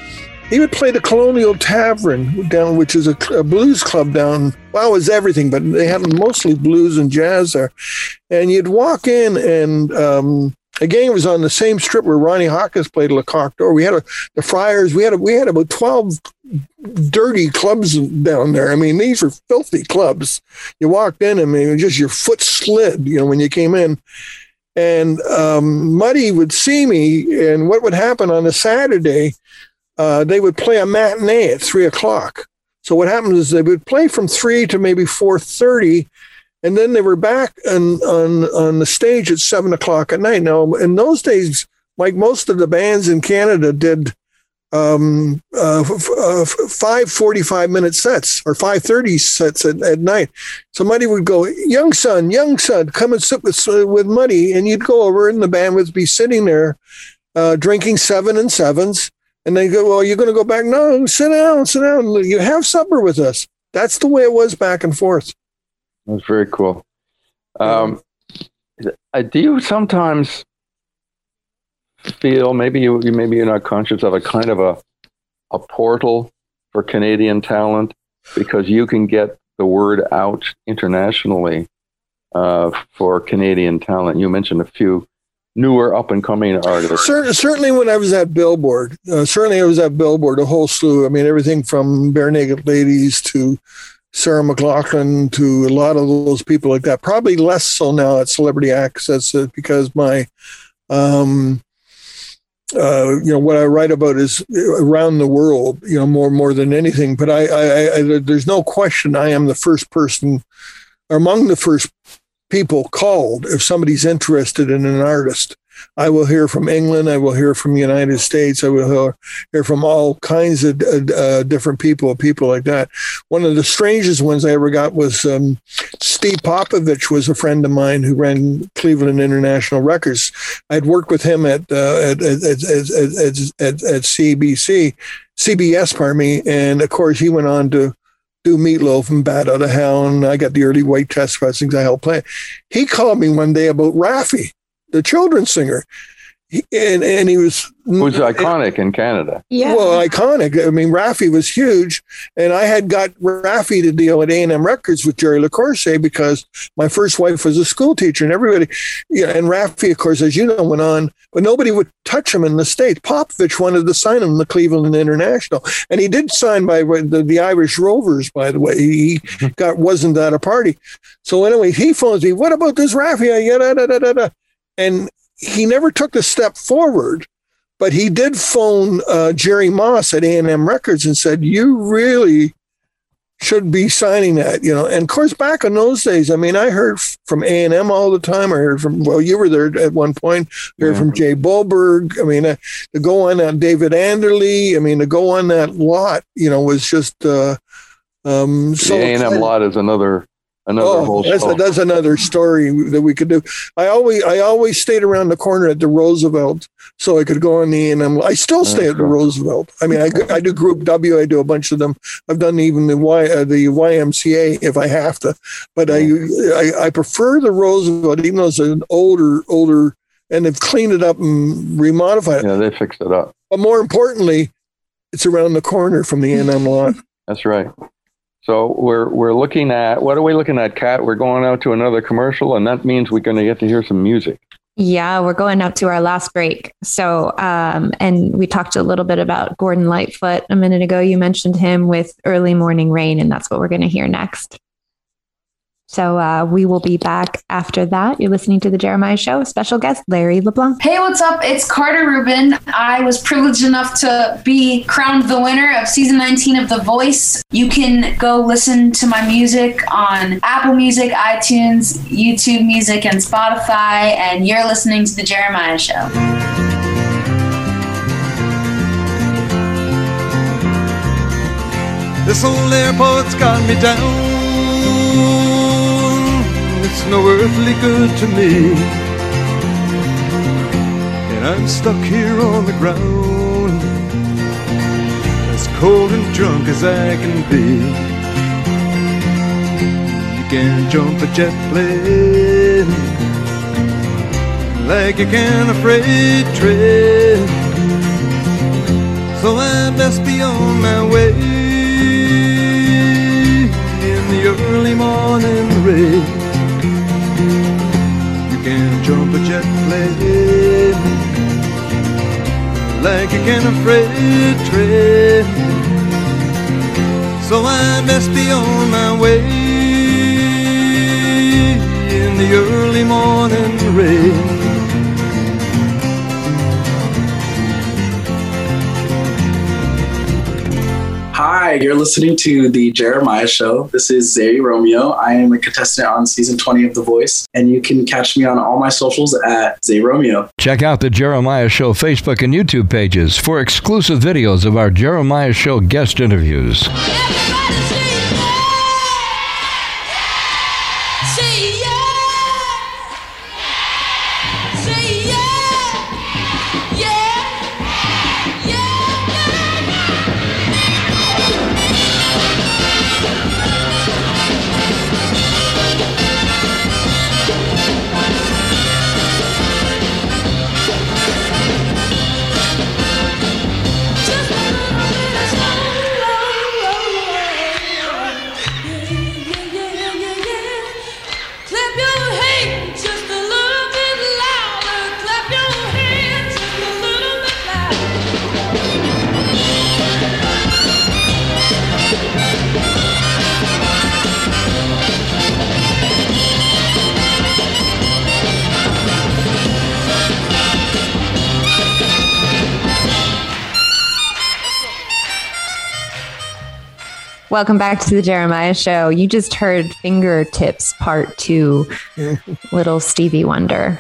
he would play the Colonial Tavern down, which is a, a blues club down. Well, it was everything, but they had mostly blues and jazz there. And you'd walk in, and um, again, it was on the same strip where Ronnie Hawkins played Le Coq d'Or. We had a, the Friars. We had a, we had about twelve dirty clubs down there. I mean, these were filthy clubs. You walked in, I mean, just your foot slid, you know, when you came in. And um, Muddy would see me, and what would happen on a Saturday? Uh, they would play a matinee at three o'clock. So what happens is they would play from three to maybe four thirty, and then they were back on, on, on the stage at seven o'clock at night. Now, in those days, like most of the bands in Canada did um, uh, f- uh, five forty-five minute sets or five thirty sets at, at night. So Muddy would go, young son, young son, come and sit with, with Muddy, and you'd go over, and the band would be sitting there uh, drinking seven and sevens. And they go, well, you're going to go back? No, sit down, sit down. You have supper with us. That's the way it was back and forth. That's very cool. Um, uh, do you sometimes feel, maybe you, you maybe you're not conscious of a kind of a a portal for Canadian talent, because you can get the word out internationally uh, for Canadian talent? You mentioned a few newer up-and-coming artists. Cer- certainly when I was at Billboard, uh, certainly I was at Billboard, a whole slew. I mean, everything from Bare Naked Ladies to Sarah McLachlan to a lot of those people like that. Probably less so now at Celebrity Access uh, because my, um, uh, you know, what I write about is around the world, you know, more more than anything. But I, I, I there's no question I am the first person, or among the first people called if somebody's interested in an artist. I will hear from England. I will hear from the United States. I will hear, hear from all kinds of uh, different people, people like that. One of the strangest ones I ever got was um, Steve Popovich was a friend of mine who ran Cleveland International Records. I'd worked with him at uh, at, at, at, at, at, at C B C, C B S, pardon me. And of course, he went on to do Meatloaf and Bat Out of Hell, and I got the early White Test pressings I helped play. He called me one day about Raffi, the children's singer. He, and, and he was... Who's iconic in Canada. Yeah. Well, iconic. I mean, Raffi was huge. And I had got Raffi to deal at A and M Records with Jerry LaCourse because my first wife was a school teacher, and everybody... Yeah, and Raffi, of course, as you know, went on, but nobody would touch him in the States. Popovich wanted to sign him in the Cleveland International. And he did sign by the, the Irish Rovers, by the way. He got wasn't at a party. So anyway, he phones me, what about this Raffi? Yeah, da, da, da, da, da. And he never took the step forward, but he did phone uh, Jerry Moss at A and M Records and said, you really should be signing that, you know. And of course, back in those days, I mean, I heard from A and M all the time. I heard from, well, you were there at one point, I heard yeah. from Jay Bohlberg. I mean, uh, to go on that David Anderle, I mean, to go on that lot, you know, was just uh, um, the so A and M exciting. lot is another Another oh, whole that's, show. that's another story that we could do. I always, I always stayed around the corner at the Roosevelt, so I could go on the A and M. I still stay that's at the cool. Roosevelt. I mean, I, I do Group W. I do a bunch of them. I've done even the Y, uh, the Y M C A if I have to, but I, I, I prefer the Roosevelt, even though it's an older, older, and they've cleaned it up and remodified it. Yeah, they fixed it up. But more importantly, it's around the corner from the A and M lot. That's right. So we're we're looking at, what are we looking at, Kat? We're going out to another commercial, and that means we're going to get to hear some music. Yeah, we're going out to our last break. So, um, and we talked a little bit about Gordon Lightfoot a minute ago. You mentioned him with Early Morning Rain, and that's what we're going to hear next. So uh, we will be back after that. You're listening to The Jeremiah Show. Special guest, Larry LeBlanc. Hey, what's up? It's Carter Rubin. I was privileged enough to be crowned the winner of season nineteen of The Voice. You can go listen to my music on Apple Music, iTunes, YouTube Music, and Spotify. And you're listening to The Jeremiah Show. This old airport's got me down. It's no earthly good to me, and I'm stuck here on the ground, as cold and drunk as I can be. You can jump a jet plane like you can a freight train. so I best be on my way in the early morning rain. You can jump a jet plane like you can a freight train, so I best be on my way in the early morning rain. Hi, you're listening to The Jeremiah Show. This is Zay Romeo. I am a contestant on season twenty of The Voice, and you can catch me on all my socials at Zay Romeo. Check out the Jeremiah Show Facebook and YouTube pages for exclusive videos of our Jeremiah Show guest interviews. Welcome back to the Jeremiah Show. You just heard Fingertips Part Two, Little Stevie Wonder.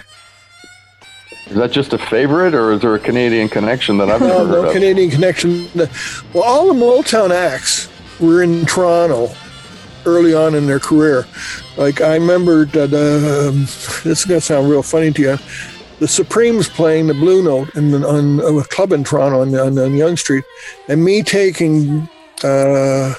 Is that just a favorite, or is there a Canadian connection that I've never no, heard no of? Canadian connection. Well, all the Motown acts were in Toronto early on in their career. Like I remember that. Uh, um, this is going to sound real funny to you. The Supremes playing the Blue Note in the, on a club in Toronto on, on, on Yonge Street, and me taking. Uh,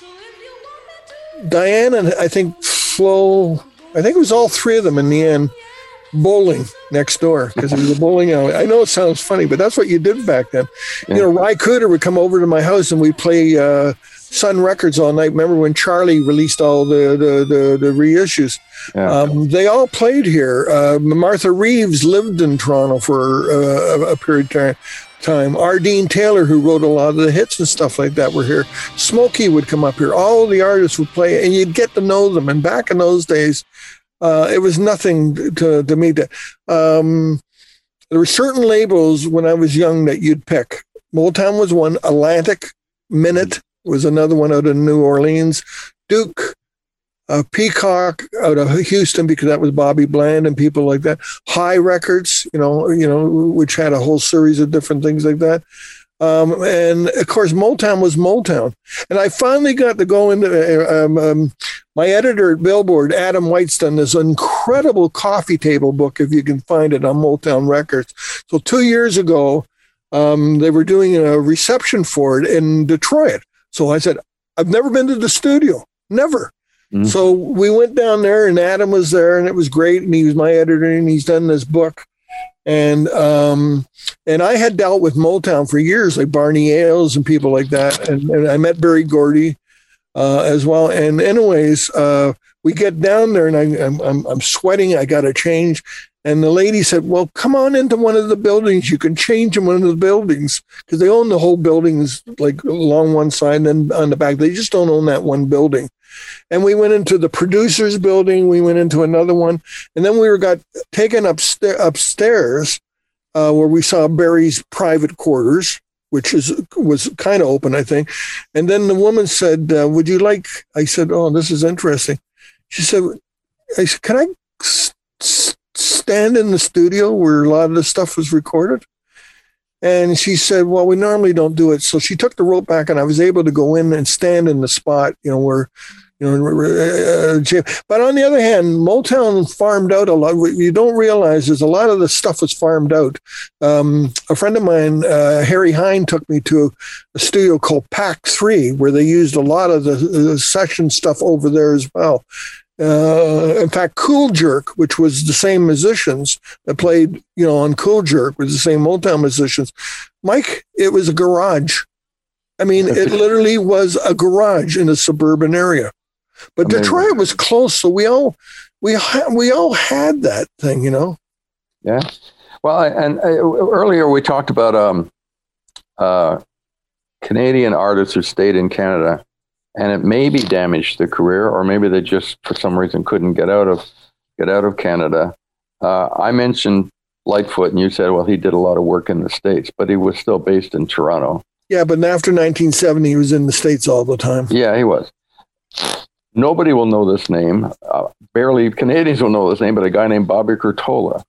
Diane and I think Flo, I think it was all three of them in the end, bowling next door because it was a bowling alley. I know it sounds funny, but that's what you did back then. Yeah. You know, Ry Cooder would come over to my house and we'd play uh, Sun Records all night. Remember when Charlie released all the the, the, the reissues? Yeah. Um, they all played here. Uh, Martha Reeves lived in Toronto for uh, a period of time. time. R. Dean Taylor, who wrote a lot of the hits and stuff like that, were here. Smokey would come up here. All the artists would play, and you'd get to know them. And back in those days, uh, it was nothing to, to me. To, um, there were certain labels when I was young that you'd pick. Motown was one. Atlantic Minute was another one out of New Orleans. Duke, uh, Peacock out of Houston, because that was Bobby Bland and people like that. High Records, you know, you know, which had a whole series of different things like that. Um, and of course, Motown was Motown. And I finally got to go into uh, um, um, my editor at Billboard, Adam White's done this incredible coffee table book, if you can find it, on Motown Records. So two years ago, um, they were doing a reception for it in Detroit. So I said, I've never been to the studio, never. Mm-hmm. So we went down there, and Adam was there, and it was great. And he was my editor, and he's done this book. And um, and I had dealt with Motown for years, like Barney Ailes and people like that. And, and I met Berry Gordy uh, as well. And anyways, uh, we get down there, and I, I'm, I'm I'm sweating. I got to change. And the lady said, well, come on into one of the buildings. You can change in one of the buildings, because they own the whole buildings, like along one side and then on the back. They just don't own that one building. And we went into the producer's building. We went into another one. And then we were got taken upsta- upstairs uh, where we saw Barry's private quarters, which is was kind of open, I think. And then the woman said, uh, would you like, I said, oh, this is interesting. She said, I said, can I s- s- stand in the studio where a lot of the stuff was recorded? And she said, well, we normally don't do it. So she took the rope back, and I was able to go in and stand in the spot, you know, where, you know, uh, but on the other hand, Motown farmed out a lot. You don't realize there's a lot of the stuff was farmed out. Um, a friend of mine, uh, Harry Hine, took me to a studio called Pack Three, where they used a lot of the, the session stuff over there as well. Uh, in fact, Cool Jerk, which was the same musicians that played, you know, on Cool Jerk, was the same Motown musicians. Mike, it was a garage. I mean, it literally was a garage in a suburban area. But Amazing. Detroit was close, so we all we ha- we all had that thing, you know. Yeah. Well, and uh, earlier we talked about um, uh, Canadian artists who stayed in Canada, and it maybe damaged their career, or maybe they just for some reason couldn't get out of get out of Canada. Uh, I mentioned Lightfoot, and you said, well, he did a lot of work in the States, but he was still based in Toronto. Yeah, but after nineteen seventy, he was in the States all the time. Yeah, he was. Nobody will know this name. Uh, barely Canadians will know this name, but a guy named Bobby Curtola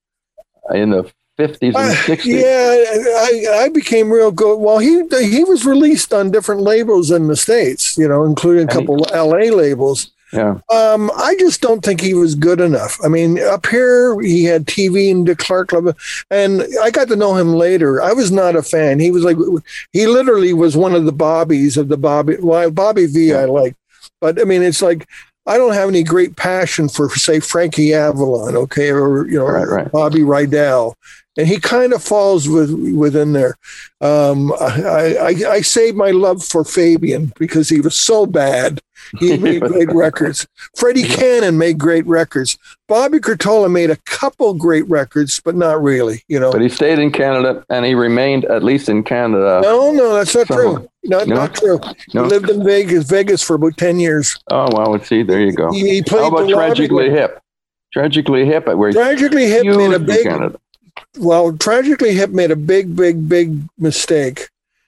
in the fifties and sixties. Uh, yeah, I, I became real good. Well, he he was released on different labels in the States, you know, including a couple he, L A labels. Yeah. Um, I just don't think he was good enough. I mean, up here, he had T V and Dick Clark Club, and I got to know him later. I was not a fan. He was like, he literally was one of the Bobbies of the Bobby, well, Bobby V I like. But I mean, it's like, I don't have any great passion for, say, Frankie Avalon, okay, or, you know, right, right. Bobby Rydell. And he kind of falls with, within there. Um, I, I, I saved my love for Fabian because he was so bad. He made great records. Freddie Cannon made great records. Bobby Curtola made a couple great records, but not really, you know. But he stayed in Canada, and he remained at least in Canada. No, no, that's not so, true. Not, no? not true. No? He lived in Vegas, Vegas for about ten years. Oh, well, let's see. There you go. He, he played How about Tragically Hip? Tragically Hip. Where Tragically Hip made a big... Well, Tragically Hip made a big, big, big mistake.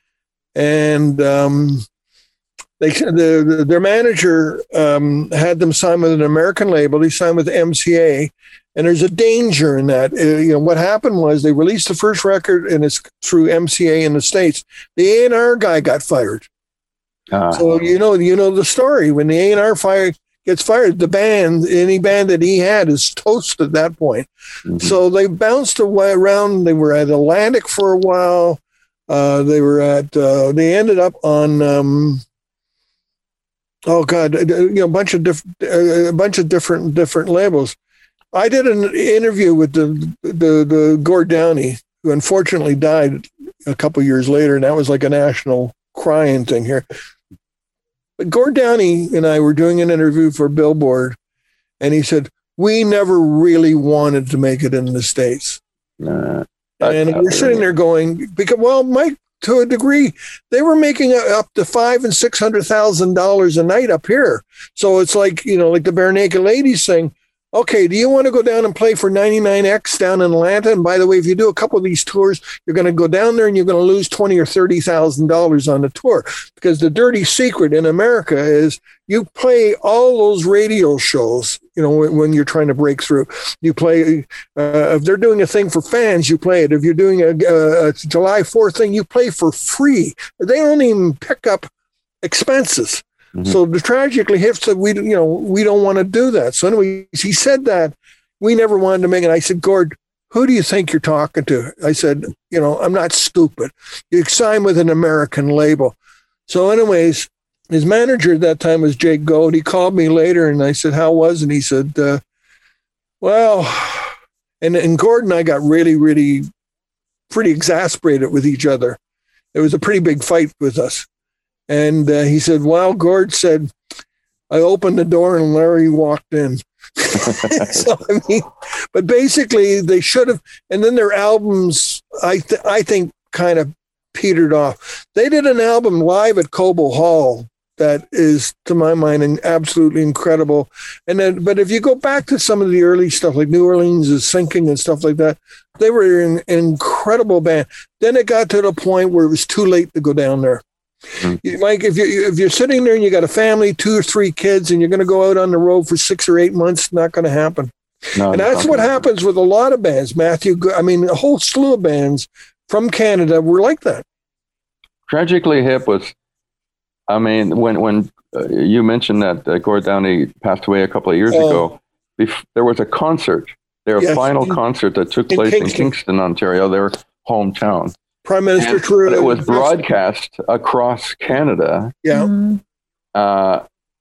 And... um They, the, the, their manager um, had them sign with an American label. He signed with M C A, and there's a danger in that. Uh, you know, what happened was they released the first record, and it's through M C A in the States. The A and R guy got fired. Uh, so you know, you know the story. When the A and R fire gets fired, the band, any band that he had, is toast at that point. Mm-hmm. So they bounced away around. They were at Atlantic for a while. Uh, they were at. Uh, they ended up on. Um, Oh God! You know, a bunch of different, a bunch of different, different labels. I did an interview with the the the Gord Downie, who unfortunately died a couple years later, and that was like a national crying thing here. But Gord Downie and I were doing an interview for Billboard, and he said we never really wanted to make it in the States. Nah, and we're sitting there going, because well, Mike. To a degree, they were making up to five and six hundred thousand dollars a night up here. So it's like, you know, like the Bare Naked Ladies saying, okay, do you want to go down and play for ninety-nine X down in Atlanta? And by the way, if you do a couple of these tours, you're going to go down there and you're going to lose twenty or thirty thousand dollars on the tour. Because the dirty secret in America is you play all those radio shows, you know, when, when you're trying to break through. You play, uh, if they're doing a thing for fans, you play it. If you're doing a, a, a July fourth thing, you play for free. They don't even pick up expenses. Mm-hmm. So the Tragically Hip said, we, you know, we don't want to do that. So anyways, he said that we never wanted to make it. I said, Gord, who do you think you're talking to? I said, you know, I'm not stupid. You sign with an American label. So anyways, his manager at that time was Jake Gold. He called me later and I said, how was it? And he said, uh, well, and, and Gord and I got really, really pretty exasperated with each other. It was a pretty big fight with us. And uh, he said, well, Gord said, I opened the door and Larry walked in. So, I mean, but basically they should have, and then their albums, I, th- I think, kind of petered off. They did an album live at Cobo Hall that is, to my mind, absolutely incredible. And then, but if you go back to some of the early stuff, like New Orleans is Sinking and stuff like that, they were an, an incredible band. Then it got to the point where it was too late to go down there. Mm-hmm. Like if you if you're sitting there and you got a family, two or three kids, and you're going to go out on the road for six or eight months, not going to happen. No, and that's what happens with a lot of bands. Matthew, I mean, a whole slew of bands from Canada were like that. Tragically Hip was, I mean, when when uh, you mentioned that uh, Gord Downie passed away a couple of years uh, ago, bef- there was a concert, their yes, final in, concert that took place in Kingston, in Kingston, Ontario, their hometown. Prime Minister Trudeau. It was broadcast across Canada. Yeah. Mm-hmm. Uh,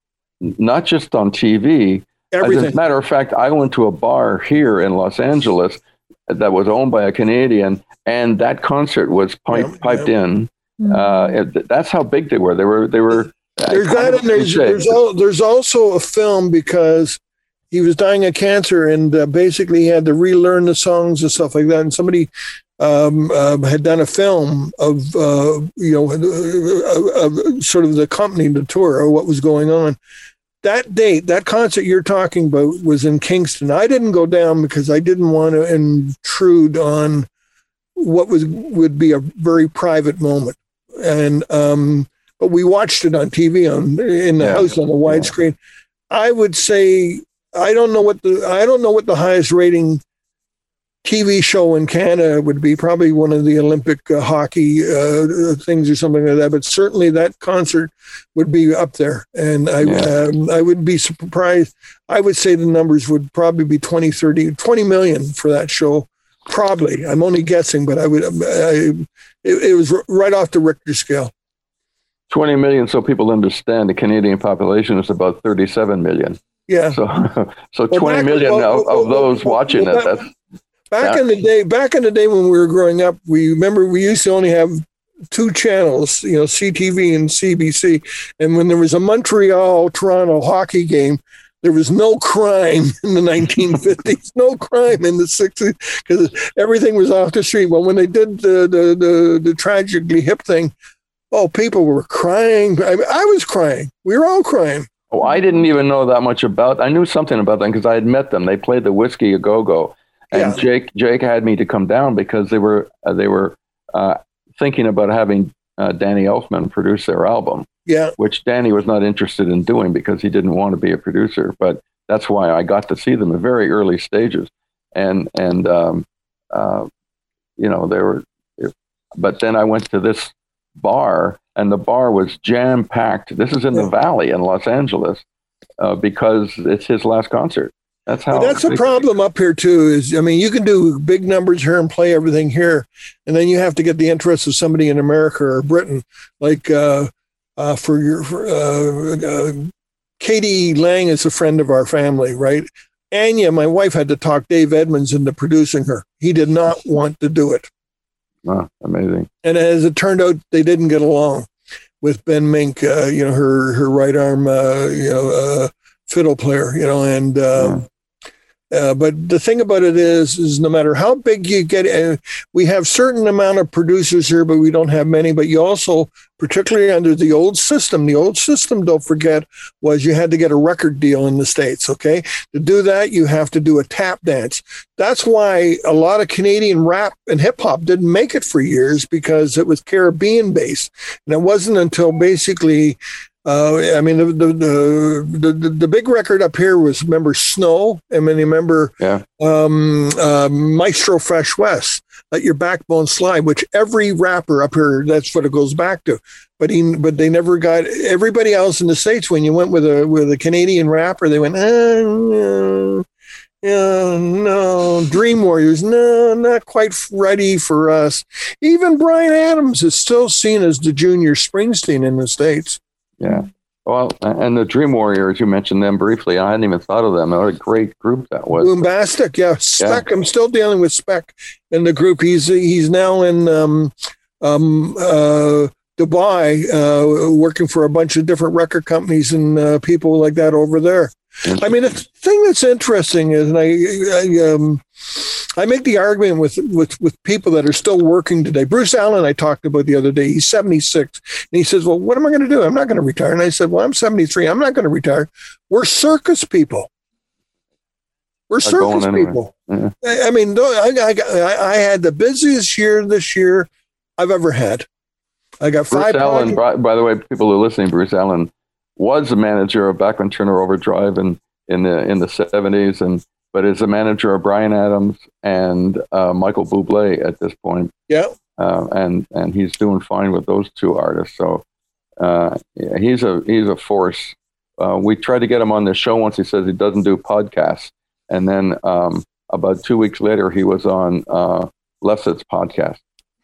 not just on T V. Everything. As a matter of fact, I went to a bar here in Los Angeles that was owned by a Canadian, and that concert was pipe, yeah, piped yeah. in Uh, it, that's how big they were. They were, they were. There's that, and there's there's, al- there's also a film because he was dying of cancer, and uh, basically he had to relearn the songs and stuff like that. And somebody um, uh, had done a film of uh, you know uh, uh, sort of the company, the tour, or what was going on. That date, that concert you're talking about, was in Kingston. I didn't go down because I didn't want to intrude on what was would be a very private moment, and. Um, But we watched it on T V on in the yeah. house on the widescreen. Yeah. I would say I don't know what the I don't know what the highest rating T V show in Canada would be. Probably one of the Olympic uh, hockey uh, things or something like that. But certainly that concert would be up there, and I yeah. um, I would be surprised. I would say the numbers would probably be twenty, thirty, twenty million for that show. Probably. I'm only guessing, but I would. I, it, it was right off the Richter scale. twenty million, so people understand the Canadian population is about thirty-seven million. Yeah. So, so well, twenty million well, of, well, of those well, watching well, it. That's, back yeah. in the day, back in the day when we were growing up, we remember we used to only have two channels, you know, C T V and C B C. And when there was a Montreal Toronto hockey game, there was no crime in the nineteen fifties, no crime in the sixties, because everything was off the street. Well, when they did the the the, the Tragically Hip thing. Oh, people were crying. I, mean, I was crying. We were all crying. Oh, I didn't even know that much about. I knew something about them because I had met them. They played the Whiskey A Go Go, and yeah. Jake Jake had me to come down because they were uh, they were uh, thinking about having uh, Danny Elfman produce their album. Yeah, which Danny was not interested in doing because he didn't want to be a producer. But that's why I got to see them at very early stages, and and um, uh, you know they were. But then I went to this bar, and the bar was jam packed. This is in the Valley in Los Angeles uh, because it's his last concert. That's how. But that's a problem up here too. Is I mean, you can do big numbers here and play everything here, and then you have to get the interest of somebody in America or Britain, like uh, uh, for your for, uh, uh, Katie Lang is a friend of our family, right? Anya, my wife, had to talk Dave Edmonds into producing her. He did not want to do it. Oh, amazing. And as it turned out, they didn't get along with Ben Mink, uh, you know, her, her right arm, uh, you know, uh, fiddle player, you know, and, uh, yeah. uh, but the thing about it is, is no matter how big you get, uh, we have certain amount of producers here, but we don't have many, but you also, particularly under the old system, the old system, don't forget, was you had to get a record deal in the States, okay? To do that, you have to do a tap dance. That's why a lot of Canadian rap and hip hop didn't make it for years because it was Caribbean based. And it wasn't until basically, uh, I mean, the the, the the the big record up here was, remember Snow? I mean, remember yeah. um, uh, Maestro Fresh West, Let Your Backbone Slide, which every rapper up here, that's what it goes back to. But he, but they never got, everybody else in the States, when you went with a with a Canadian rapper, they went, ah, no, yeah, no, Dream Warriors, no, not quite ready for us. Even Bryan Adams is still seen as the junior Springsteen in the States. Yeah. Well, and the Dream Warriors, you mentioned them briefly. I hadn't even thought of them. What a great group that was. Boombastic, yeah. Speck, yeah. I'm still dealing with Speck in the group. He's he's now in um, um, uh, Dubai, uh, working for a bunch of different record companies and uh, people like that over there. I mean, the thing that's interesting is, and I, I, um, I make the argument with, with, with people that are still working today. Bruce Allen, I talked about the other day, he's seventy-six. And he says, well, what am I going to do? I'm not going to retire. And I said, well, I'm seventy-three. I'm not going to retire. We're circus people. We're circus anyway. people. Yeah. I, I mean, I, I, I had the busiest year this year I've ever had. I got Bruce five. Allen, by, by the way, people who are listening, Bruce Allen was the manager of Bachman Turner Overdrive in, in the in the seventies, and but is a manager of Bryan Adams and uh, Michael Bublé at this point. Yeah, uh, and and he's doing fine with those two artists. So uh, yeah, he's a he's a force. Uh, we tried to get him on the show once. He says he doesn't do podcasts, and then um, about two weeks later, he was on uh, Lefsett's podcast.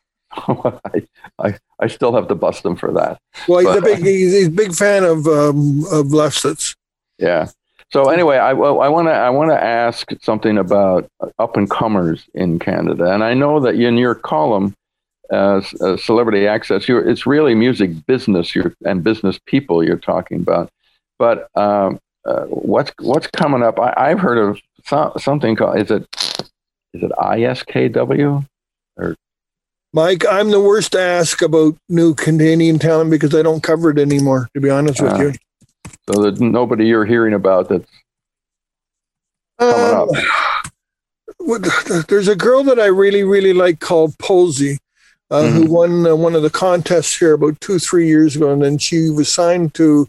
I, I I still have to bust him for that. Well, he's but, a big he's, he's a big fan of um, of Lefsett's. Yeah. So anyway, I I want to I want to ask something about up and comers in Canada, and I know that in your column uh, uh, celebrity access. You're, it's really music business you're, and business people you're talking about. But um, uh, what's what's coming up? I, I've heard of so, something called, is it is it I S K W? Or Mike, I'm the worst to ask about new Canadian talent because I don't cover it anymore, to be honest with uh, you. So there's nobody you're hearing about that's coming um, up. There's a girl that I really, really like called Posey, uh, mm-hmm. who won uh, one of the contests here about two, three years ago. And then she was signed to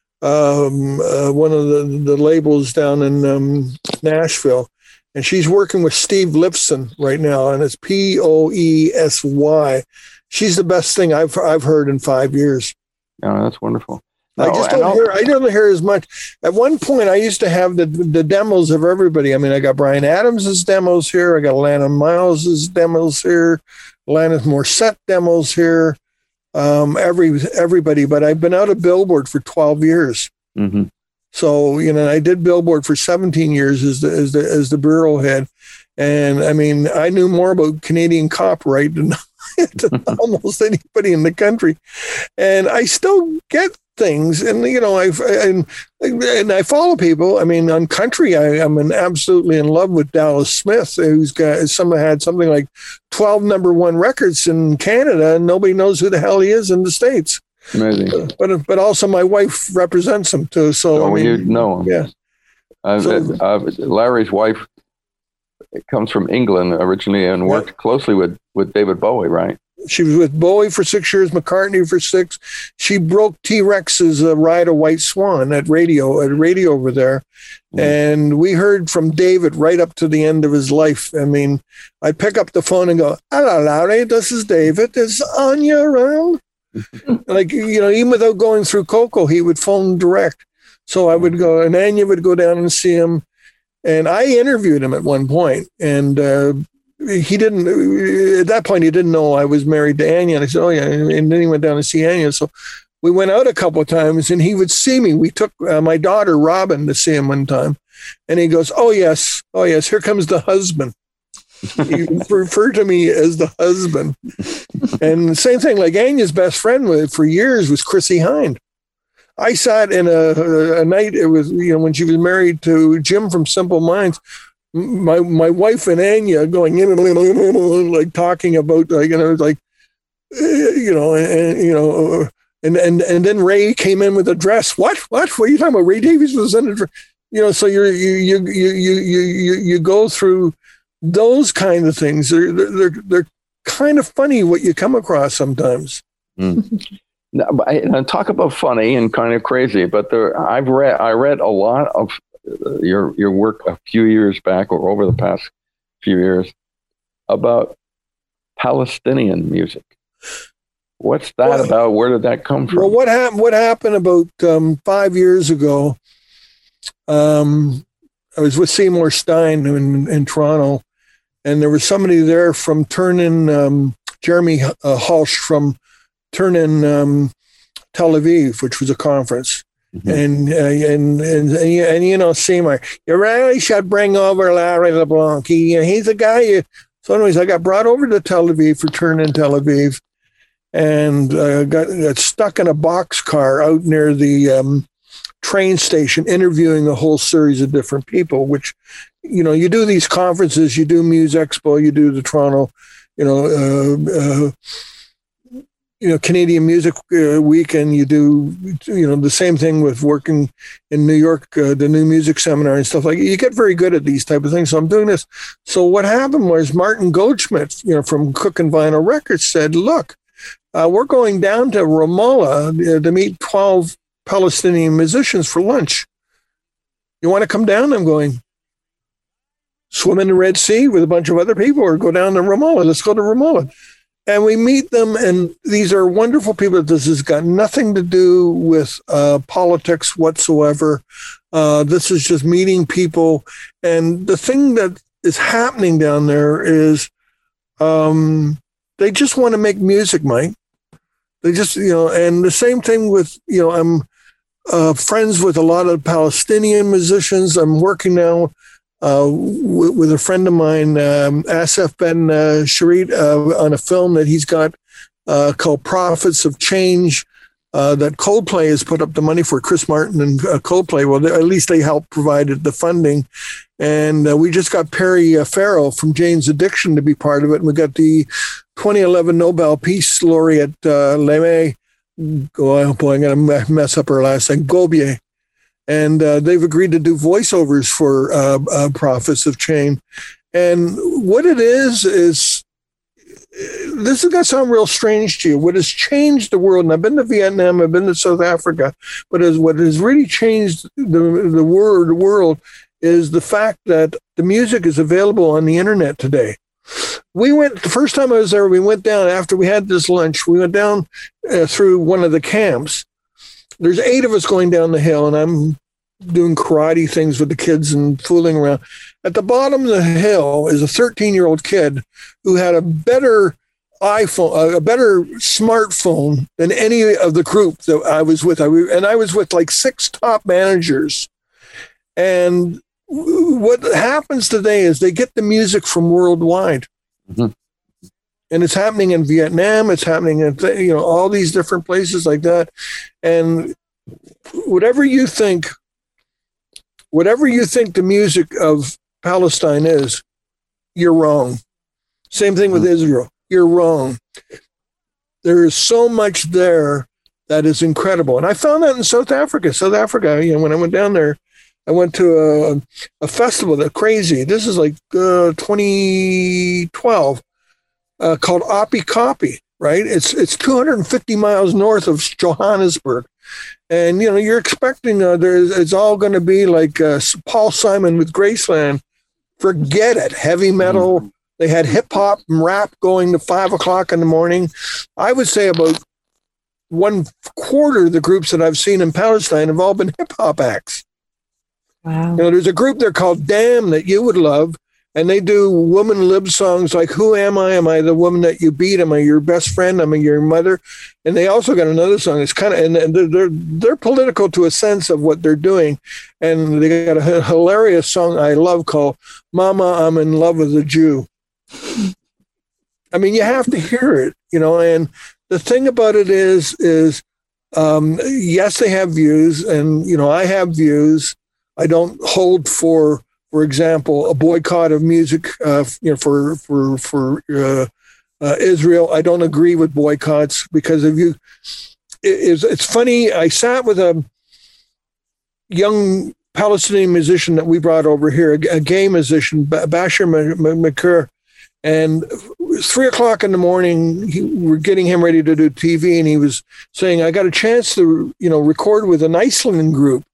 um, uh, one of the, the labels down in um, Nashville. And she's working with Steve Lifson right now, and it's P O E S Y. She's the best thing I've I've heard in five years. Oh, that's wonderful. I No, just and don't I'll- hear. I don't hear as much. At one point, I used to have the the demos of everybody. I mean, I got Brian Adams's demos here. I got Alanis Miles's demos here. Alanis Morissette demos here. Um, every everybody. But I've been out of Billboard for twelve years. Mm-hmm. So, you know, I did Billboard for seventeen years as the, as the, as the bureau head. And I mean, I knew more about Canadian copyright than, than almost anybody in the country. And I still get things. And, you know, I've, and, and I follow people. I mean, on country, I, I'm in absolutely in love with Dallas Smith, who's got some had something like twelve number one records in Canada, and nobody knows who the hell he is in the States. Amazing. But but also my wife represents him too. So Oh, I mean, you know him. yeah. Uh, So- uh, Larry's wife comes from England originally and worked closely with, with David Bowie, right? She was with Bowie for six years, McCartney for six. She broke T-Rex's uh, Ride a White Swan at radio at radio over there, and we heard from David right up to the end of his life. I mean, I'd pick up the phone and go, "Hello, Larry, this is David. Is Anya around?" Like, you know, even without going through Coco, he would phone direct. So I would go, and Anya would go down and see him. And I interviewed him at one point, and uh, he didn't, at that point, he didn't know I was married to Anya. And I said, "Oh, yeah." And then he went down to see Anya. So we went out a couple of times, and he would see me. We took uh, my daughter, Robin, to see him one time. And he goes, "Oh, yes. Oh, yes. Here comes the husband." He referred to me as the husband. And the same thing, like Anya's best friend with, for years was Chrissy Hind. I sat in a, a night, it was, you know, when she was married to Jim from Simple Minds, my my wife and Anya going in and like talking about, like, you know, like, you know, and, you know, and, and, and then Ray came in with a dress. What, what, what are you talking about? Ray Davies was in a dress. You know, so you're, you, you, you, you, you, you go through those kind of things. They're, they're, they're kind of funny what you come across sometimes. Mm. Now, but I- and talk about funny and kind of crazy, but there, I've read, I read a lot of uh, your, your work a few years back or over the past few years about Palestinian music. What's that Well- about? Where did that come from? Well, what happened? What happened about um, five years ago? Um, I was with Seymour Stein in, in Toronto, and there was somebody there from Turnin, um, Jeremy uh, Hulsh from Turnin, um, Tel Aviv, which was a conference. Mm-hmm. And, uh, and and and you- and you know, Seymour, you really should bring over Larry LeBlanc. He he's a guy. You, so, anyways, I got brought over to Tel Aviv for Turnin Tel Aviv, and uh, got, got stuck in a boxcar out near the um, train station, interviewing a whole series of different people. Which, you know, you do these conferences, you do Muse Expo, you do the Toronto, you know. Uh, uh, you know, Canadian Music uh, Week, and you do, you know, the same thing with working in New York, uh, the New Music Seminar and stuff like that. You get very good at these type of things. So I'm doing this. So what happened was Martin Goldschmidt, you know, from Cook and Vinyl Records said, look, uh, we're going down to Ramallah uh, to meet twelve Palestinian musicians for lunch. You want to come down? I'm going, swim in the Red Sea with a bunch of other people or go down to Ramallah. Let's go to Ramallah. And we meet them, and these are wonderful people. This has got nothing to do with uh, politics whatsoever. Uh, this is just meeting people. And the thing that is happening down there is um, they just want to make music, Mike. They just, you know, and the same thing with, you know, I'm uh, friends with a lot of Palestinian musicians. I'm working now uh, w- with a friend of mine, um, Asif Ben uh, Sharit, uh, on a film that he's got uh, called Prophets of Change, uh, that Coldplay has put up the money for. Chris Martin and uh, Coldplay. Well, at least they helped provided the funding. And uh, we just got Perry uh, Farrell from Jane's Addiction to be part of it. And we got the twenty eleven Nobel Peace Laureate, uh, Leme, oh boy, I'm going to mess up her last name, Gobier. And uh, they've agreed to do voiceovers for uh, uh, Prophets of Change. And what it is, is this is going to sound real strange to you. What has changed the world, and I've been to Vietnam, I've been to South Africa, but is what has really changed the, the world, the world is the fact that the music is available on the internet today. We went, the first time I was there, we went down after we had this lunch, we went down uh, through one of the camps. There's eight of us going down the hill, and I'm doing karate things with the kids and fooling around. At the bottom of the hill is a thirteen-year-old kid who had a better iPhone, a better smartphone than any of the group that I was with. I, and I was with like six top managers. And what happens today is they get the music from worldwide. Mm-hmm. And it's happening in Vietnam. It's happening in, you know, all these different places like that. And whatever you think, whatever you think the music of Palestine is, you're wrong. Same thing with Israel. You're wrong. There is so much there that is incredible. And I found that in South Africa. South Africa, you know, when I went down there, I went to a, a festival that's crazy. This is like uh, twenty twelve, uh, called Oppie Copy, right? It's it's two hundred fifty miles north of Johannesburg. And, you know, you're expecting uh, there's, it's all going to be like uh, Paul Simon with Graceland. Forget it. Heavy metal. Mm-hmm. They had hip hop and rap going to five o'clock in the morning. I would say about one quarter of the groups that I've seen in Palestine have all been hip hop acts. Wow. You know, there's a group there called Damn that you would love, and they do woman lib songs like "Who am I? Am I the woman that you beat? Am I your best friend? Am I your mother?" And they also got another song. It's kind of, and they're, they're they're political to a sense of what they're doing, and they got a hilarious song I love called "Mama, I'm in Love with a Jew." I mean, you have to hear it, you know. And the thing about it is, is um, yes, they have views, and you know, I have views. I don't hold for, for example, a boycott of music, uh, you know, for for for uh, uh, Israel. I don't agree with boycotts because if you, it, it's, it's funny. I sat with a young Palestinian musician that we brought over here, a, a gay musician, Bashir Makur, and it was three o'clock in the morning. He, we're getting him ready to do T V, and he was saying, "I got a chance to, you know, record with an Iceland group."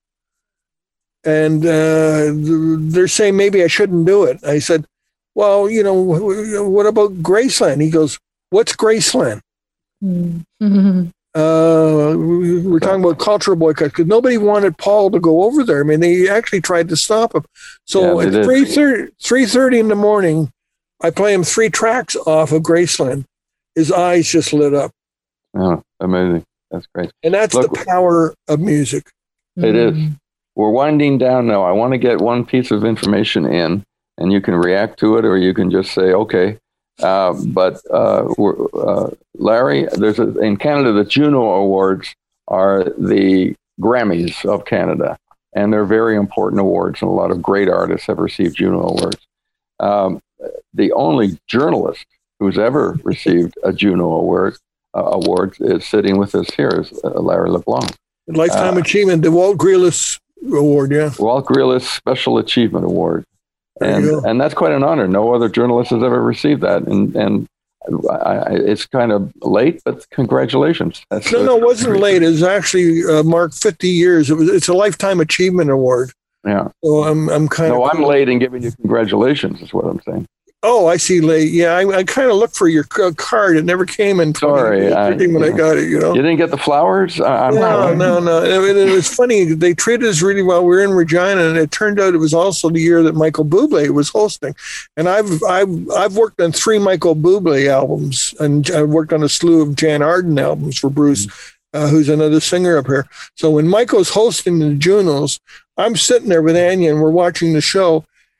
And uh, they're saying maybe I shouldn't do it. I said, well, you know, what about Graceland? He goes, what's Graceland? Mm-hmm. Uh, we're talking about cultural boycott because nobody wanted Paul to go over there. I mean, they actually tried to stop him. So yeah, at three thirty in the morning, I play him three tracks off of Graceland. His eyes just lit up. Oh, amazing. That's great. And that's Look, the power of music. It mm-hmm. is. We're winding down now. I want to get one piece of information in, and you can react to it, or you can just say, okay. Uh, but uh, we're, uh, Larry, there's a, in Canada, the Juno Awards are the Grammys of Canada, and they're very important awards, and a lot of great artists have received Juno Awards. Um, the only journalist who's ever received a Juno Award, uh, award is sitting with us here, is uh, Larry LeBlanc. Lifetime uh, Achievement, the Walt Grealis Award, yeah. Walt Grealis Special Achievement Award. And and that's quite an honor. No other journalist has ever received that. And and I, I, it's kind of late, but congratulations. That's, no, no, it wasn't late. It was actually uh, marked fifty years. It was. It's a Lifetime Achievement Award. Yeah. So I'm I'm kind no, of. No, I'm late in giving you congratulations, is what I'm saying. Oh, I see. Late. Yeah, I, I kind of looked for your card. It never came in. Sorry, I, when know, I got it. You know, you didn't get the flowers. I'm no, not... no, no. It, it was funny. They treated us really well. We were in Regina, and it turned out it was also the year that Michael Bublé was hosting. And I've I've I've worked on three Michael Bublé albums, and I've worked on a slew of Jan Arden albums for Bruce, uh, who's another singer up here. So when Michael's hosting the Junos, I'm sitting there with Anya, and we're watching the show.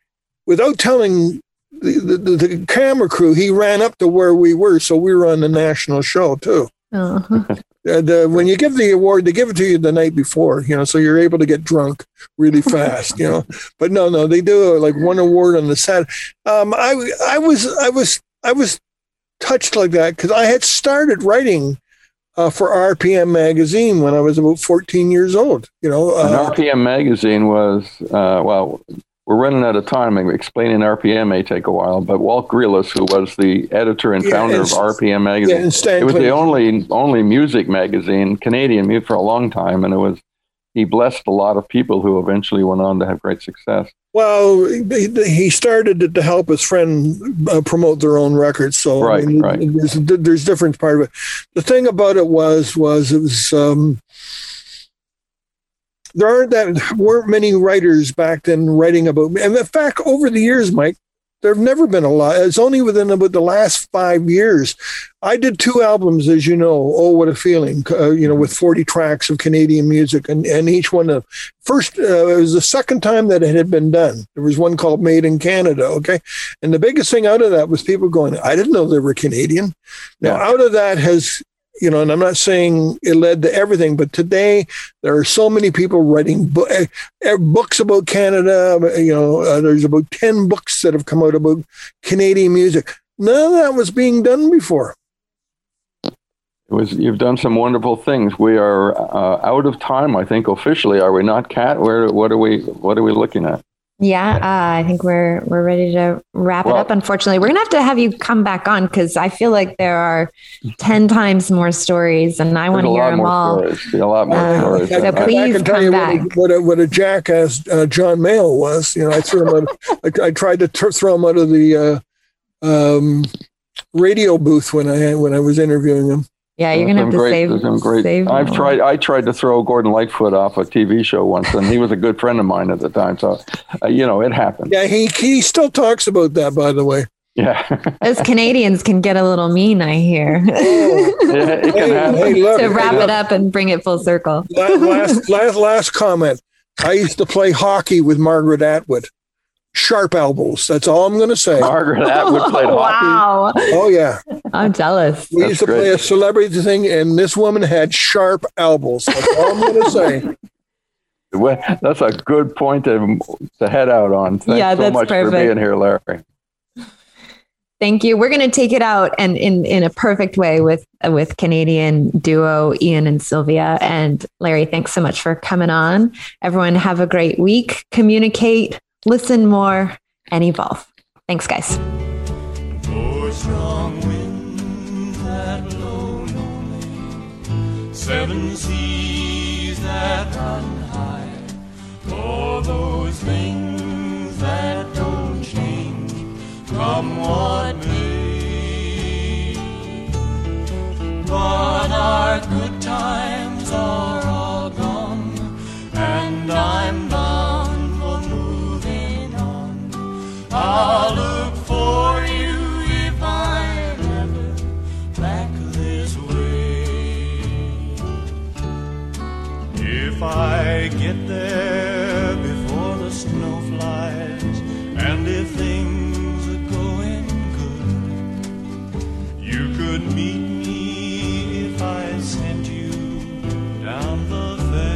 without telling the, the, the camera crew, he ran up to where we were. So we were on the national show too. Uh-huh. Uh, the, when you give the award, they give it to you the night before, you know, so you're able to get drunk really fast, you know. But no, no, they do uh, like one award on the set. Um, I, I was, I was, I was touched like that because I had started writing uh, for R P M magazine when I was about fourteen years old. You know, uh, and R P M magazine was uh, well. We're running out of time. Explaining R P M may take a while, but Walt Grealis, who was the editor and Yeah, founder and of St- R P M magazine, yeah, and Stan it was the Clinton. only only music magazine, Canadian music, for a long time, and it was he blessed a lot of people who eventually went on to have great success. well, he, he started it to help his friend uh, promote their own records. So Right, I mean, right. There's, there's different part of it. The thing about it was, was it was. Um, There aren't that weren't many writers back then writing about me. And in fact, over the years, Mike, there have never been a lot. It's only within about the last five years. I did two albums, as you know. Oh, what a feeling! Uh, you know, with forty tracks of Canadian music, and, and each one of first. Uh, it was the second time that it had been done. There was one called "Made in Canada." Okay, and the biggest thing out of that was people going, "I didn't know they were Canadian." Now, Yeah. out of that has. You know, and I'm not saying it led to everything, but today there are so many people writing bo- uh, books about Canada. You know, uh, there's about ten books that have come out about Canadian music. None of that was being done before. It was you've done some wonderful things. We are uh, out of time, I think, officially. Are we not, Kat? Where what are we what are we looking at? Yeah, uh, I think we're we're ready to wrap Well- it up. Unfortunately, we're gonna have to have you come back on because I feel like there are ten times more stories, and I want to There's a hear lot them more all. stories. A lot more Uh, stories. so I- please I can tell come you back. what a, what a, what a jackass uh, John Mayall was. You know, I threw him out. I, I tried to t- throw him out of the uh, um, radio booth when I when I was interviewing him. Yeah, you're gonna have Some to great, save. some great. save I've them all. tried. I tried to throw Gordon Lightfoot off a T V show once, and he was a good friend of mine at the time. So, uh, you know, it happened. Yeah, he he still talks about that, by the way. Yeah, Those Canadians can get a little mean, I hear. Yeah, it can Hey, happen. hey, look, to wrap hey, it up and bring it full circle. last, last last last comment. I used to play hockey with Margaret Atwood. Sharp elbows. That's all I'm going to say. Margaret Atwood played hockey. Wow, Oh yeah, I'm jealous. we That's used to great. play a celebrity thing, and this woman had sharp elbows. That's all I'm going to say. Well, that's a good point to, to head out on. Thanks Yeah, so that's much for perfect. being here, Larry. Thank you. We're going to take it out and in, in a perfect way with with Canadian duo Ian and Sylvia. And Larry, thanks so much for coming on. Everyone have a great week. Communicate, listen more, and evolve. Thanks, guys. Oh, strong winds that blow lonely, seven seas that run high, all those things that don't change, come what may. But our good times are all gone, and I'm bound for moving on. I'll look for you if I'm ever back this way. If I get there before the snow flies, and if things are going good, you could meet me if I sent you down the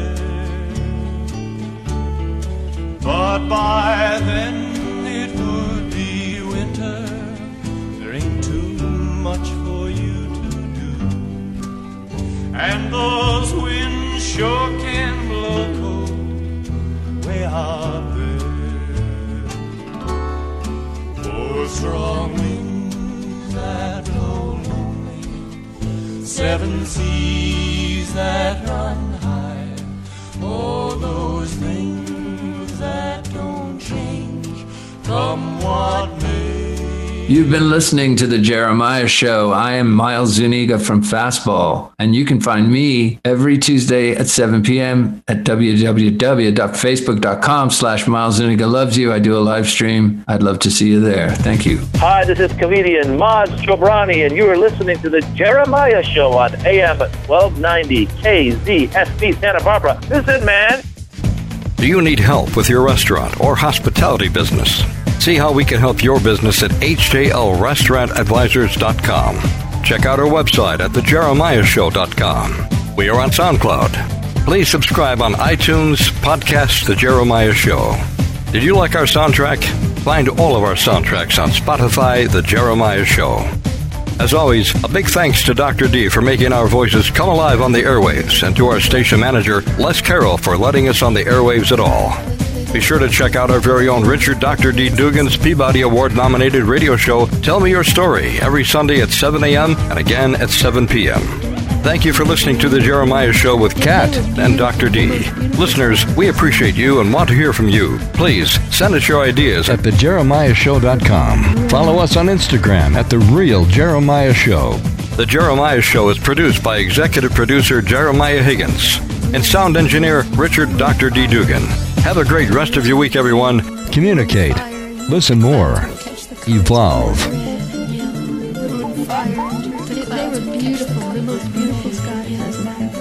fair. But by then it would be winter. There ain't too much for you to do, and those winds sure can blow cold way out there. Oh, strong winds that blow lonely, seven seas that run high, all those things that don't change, come what may. You've been listening to The Jeremiah Show. I am Miles Zuniga from Fastball, and you can find me every Tuesday at seven p.m. at www.facebook.com slash Miles Zuniga loves you. I do a live stream. I'd love to see you there. Thank you. Hi, this is comedian Maz Chobrani, and you are listening to The Jeremiah Show on A M twelve ninety K Z S B Santa Barbara. Listen, man. Do you need help with your restaurant or hospitality business? See how we can help your business at H J L restaurant advisors dot com. Check out our website at the jeremiah show dot com. We are on SoundCloud. Please subscribe on iTunes, podcast The Jeremiah Show. Did you like our soundtrack? Find all of our soundtracks on Spotify, The Jeremiah Show. As always, a big thanks to Doctor D for making our voices come alive on the airwaves, and to our station manager, Les Carroll, for letting us on the airwaves at all. Be sure to check out our very own Richard Doctor D. Dugan's Peabody Award-nominated radio show, Tell Me Your Story, every Sunday at seven a.m. and again at seven p.m. Thank you for listening to The Jeremiah Show with Kat and Doctor D. Listeners, we appreciate you and want to hear from you. Please send us your ideas at the jeremiah show dot com. Follow us on Instagram at The Real Jeremiah Show. The Jeremiah Show is produced by executive producer Jeremiah Higgins and sound engineer Richard Doctor D. Dugan. Have a great rest of your week, everyone. Communicate. Listen more. Evolve. They were beautiful, the most beautiful sky has.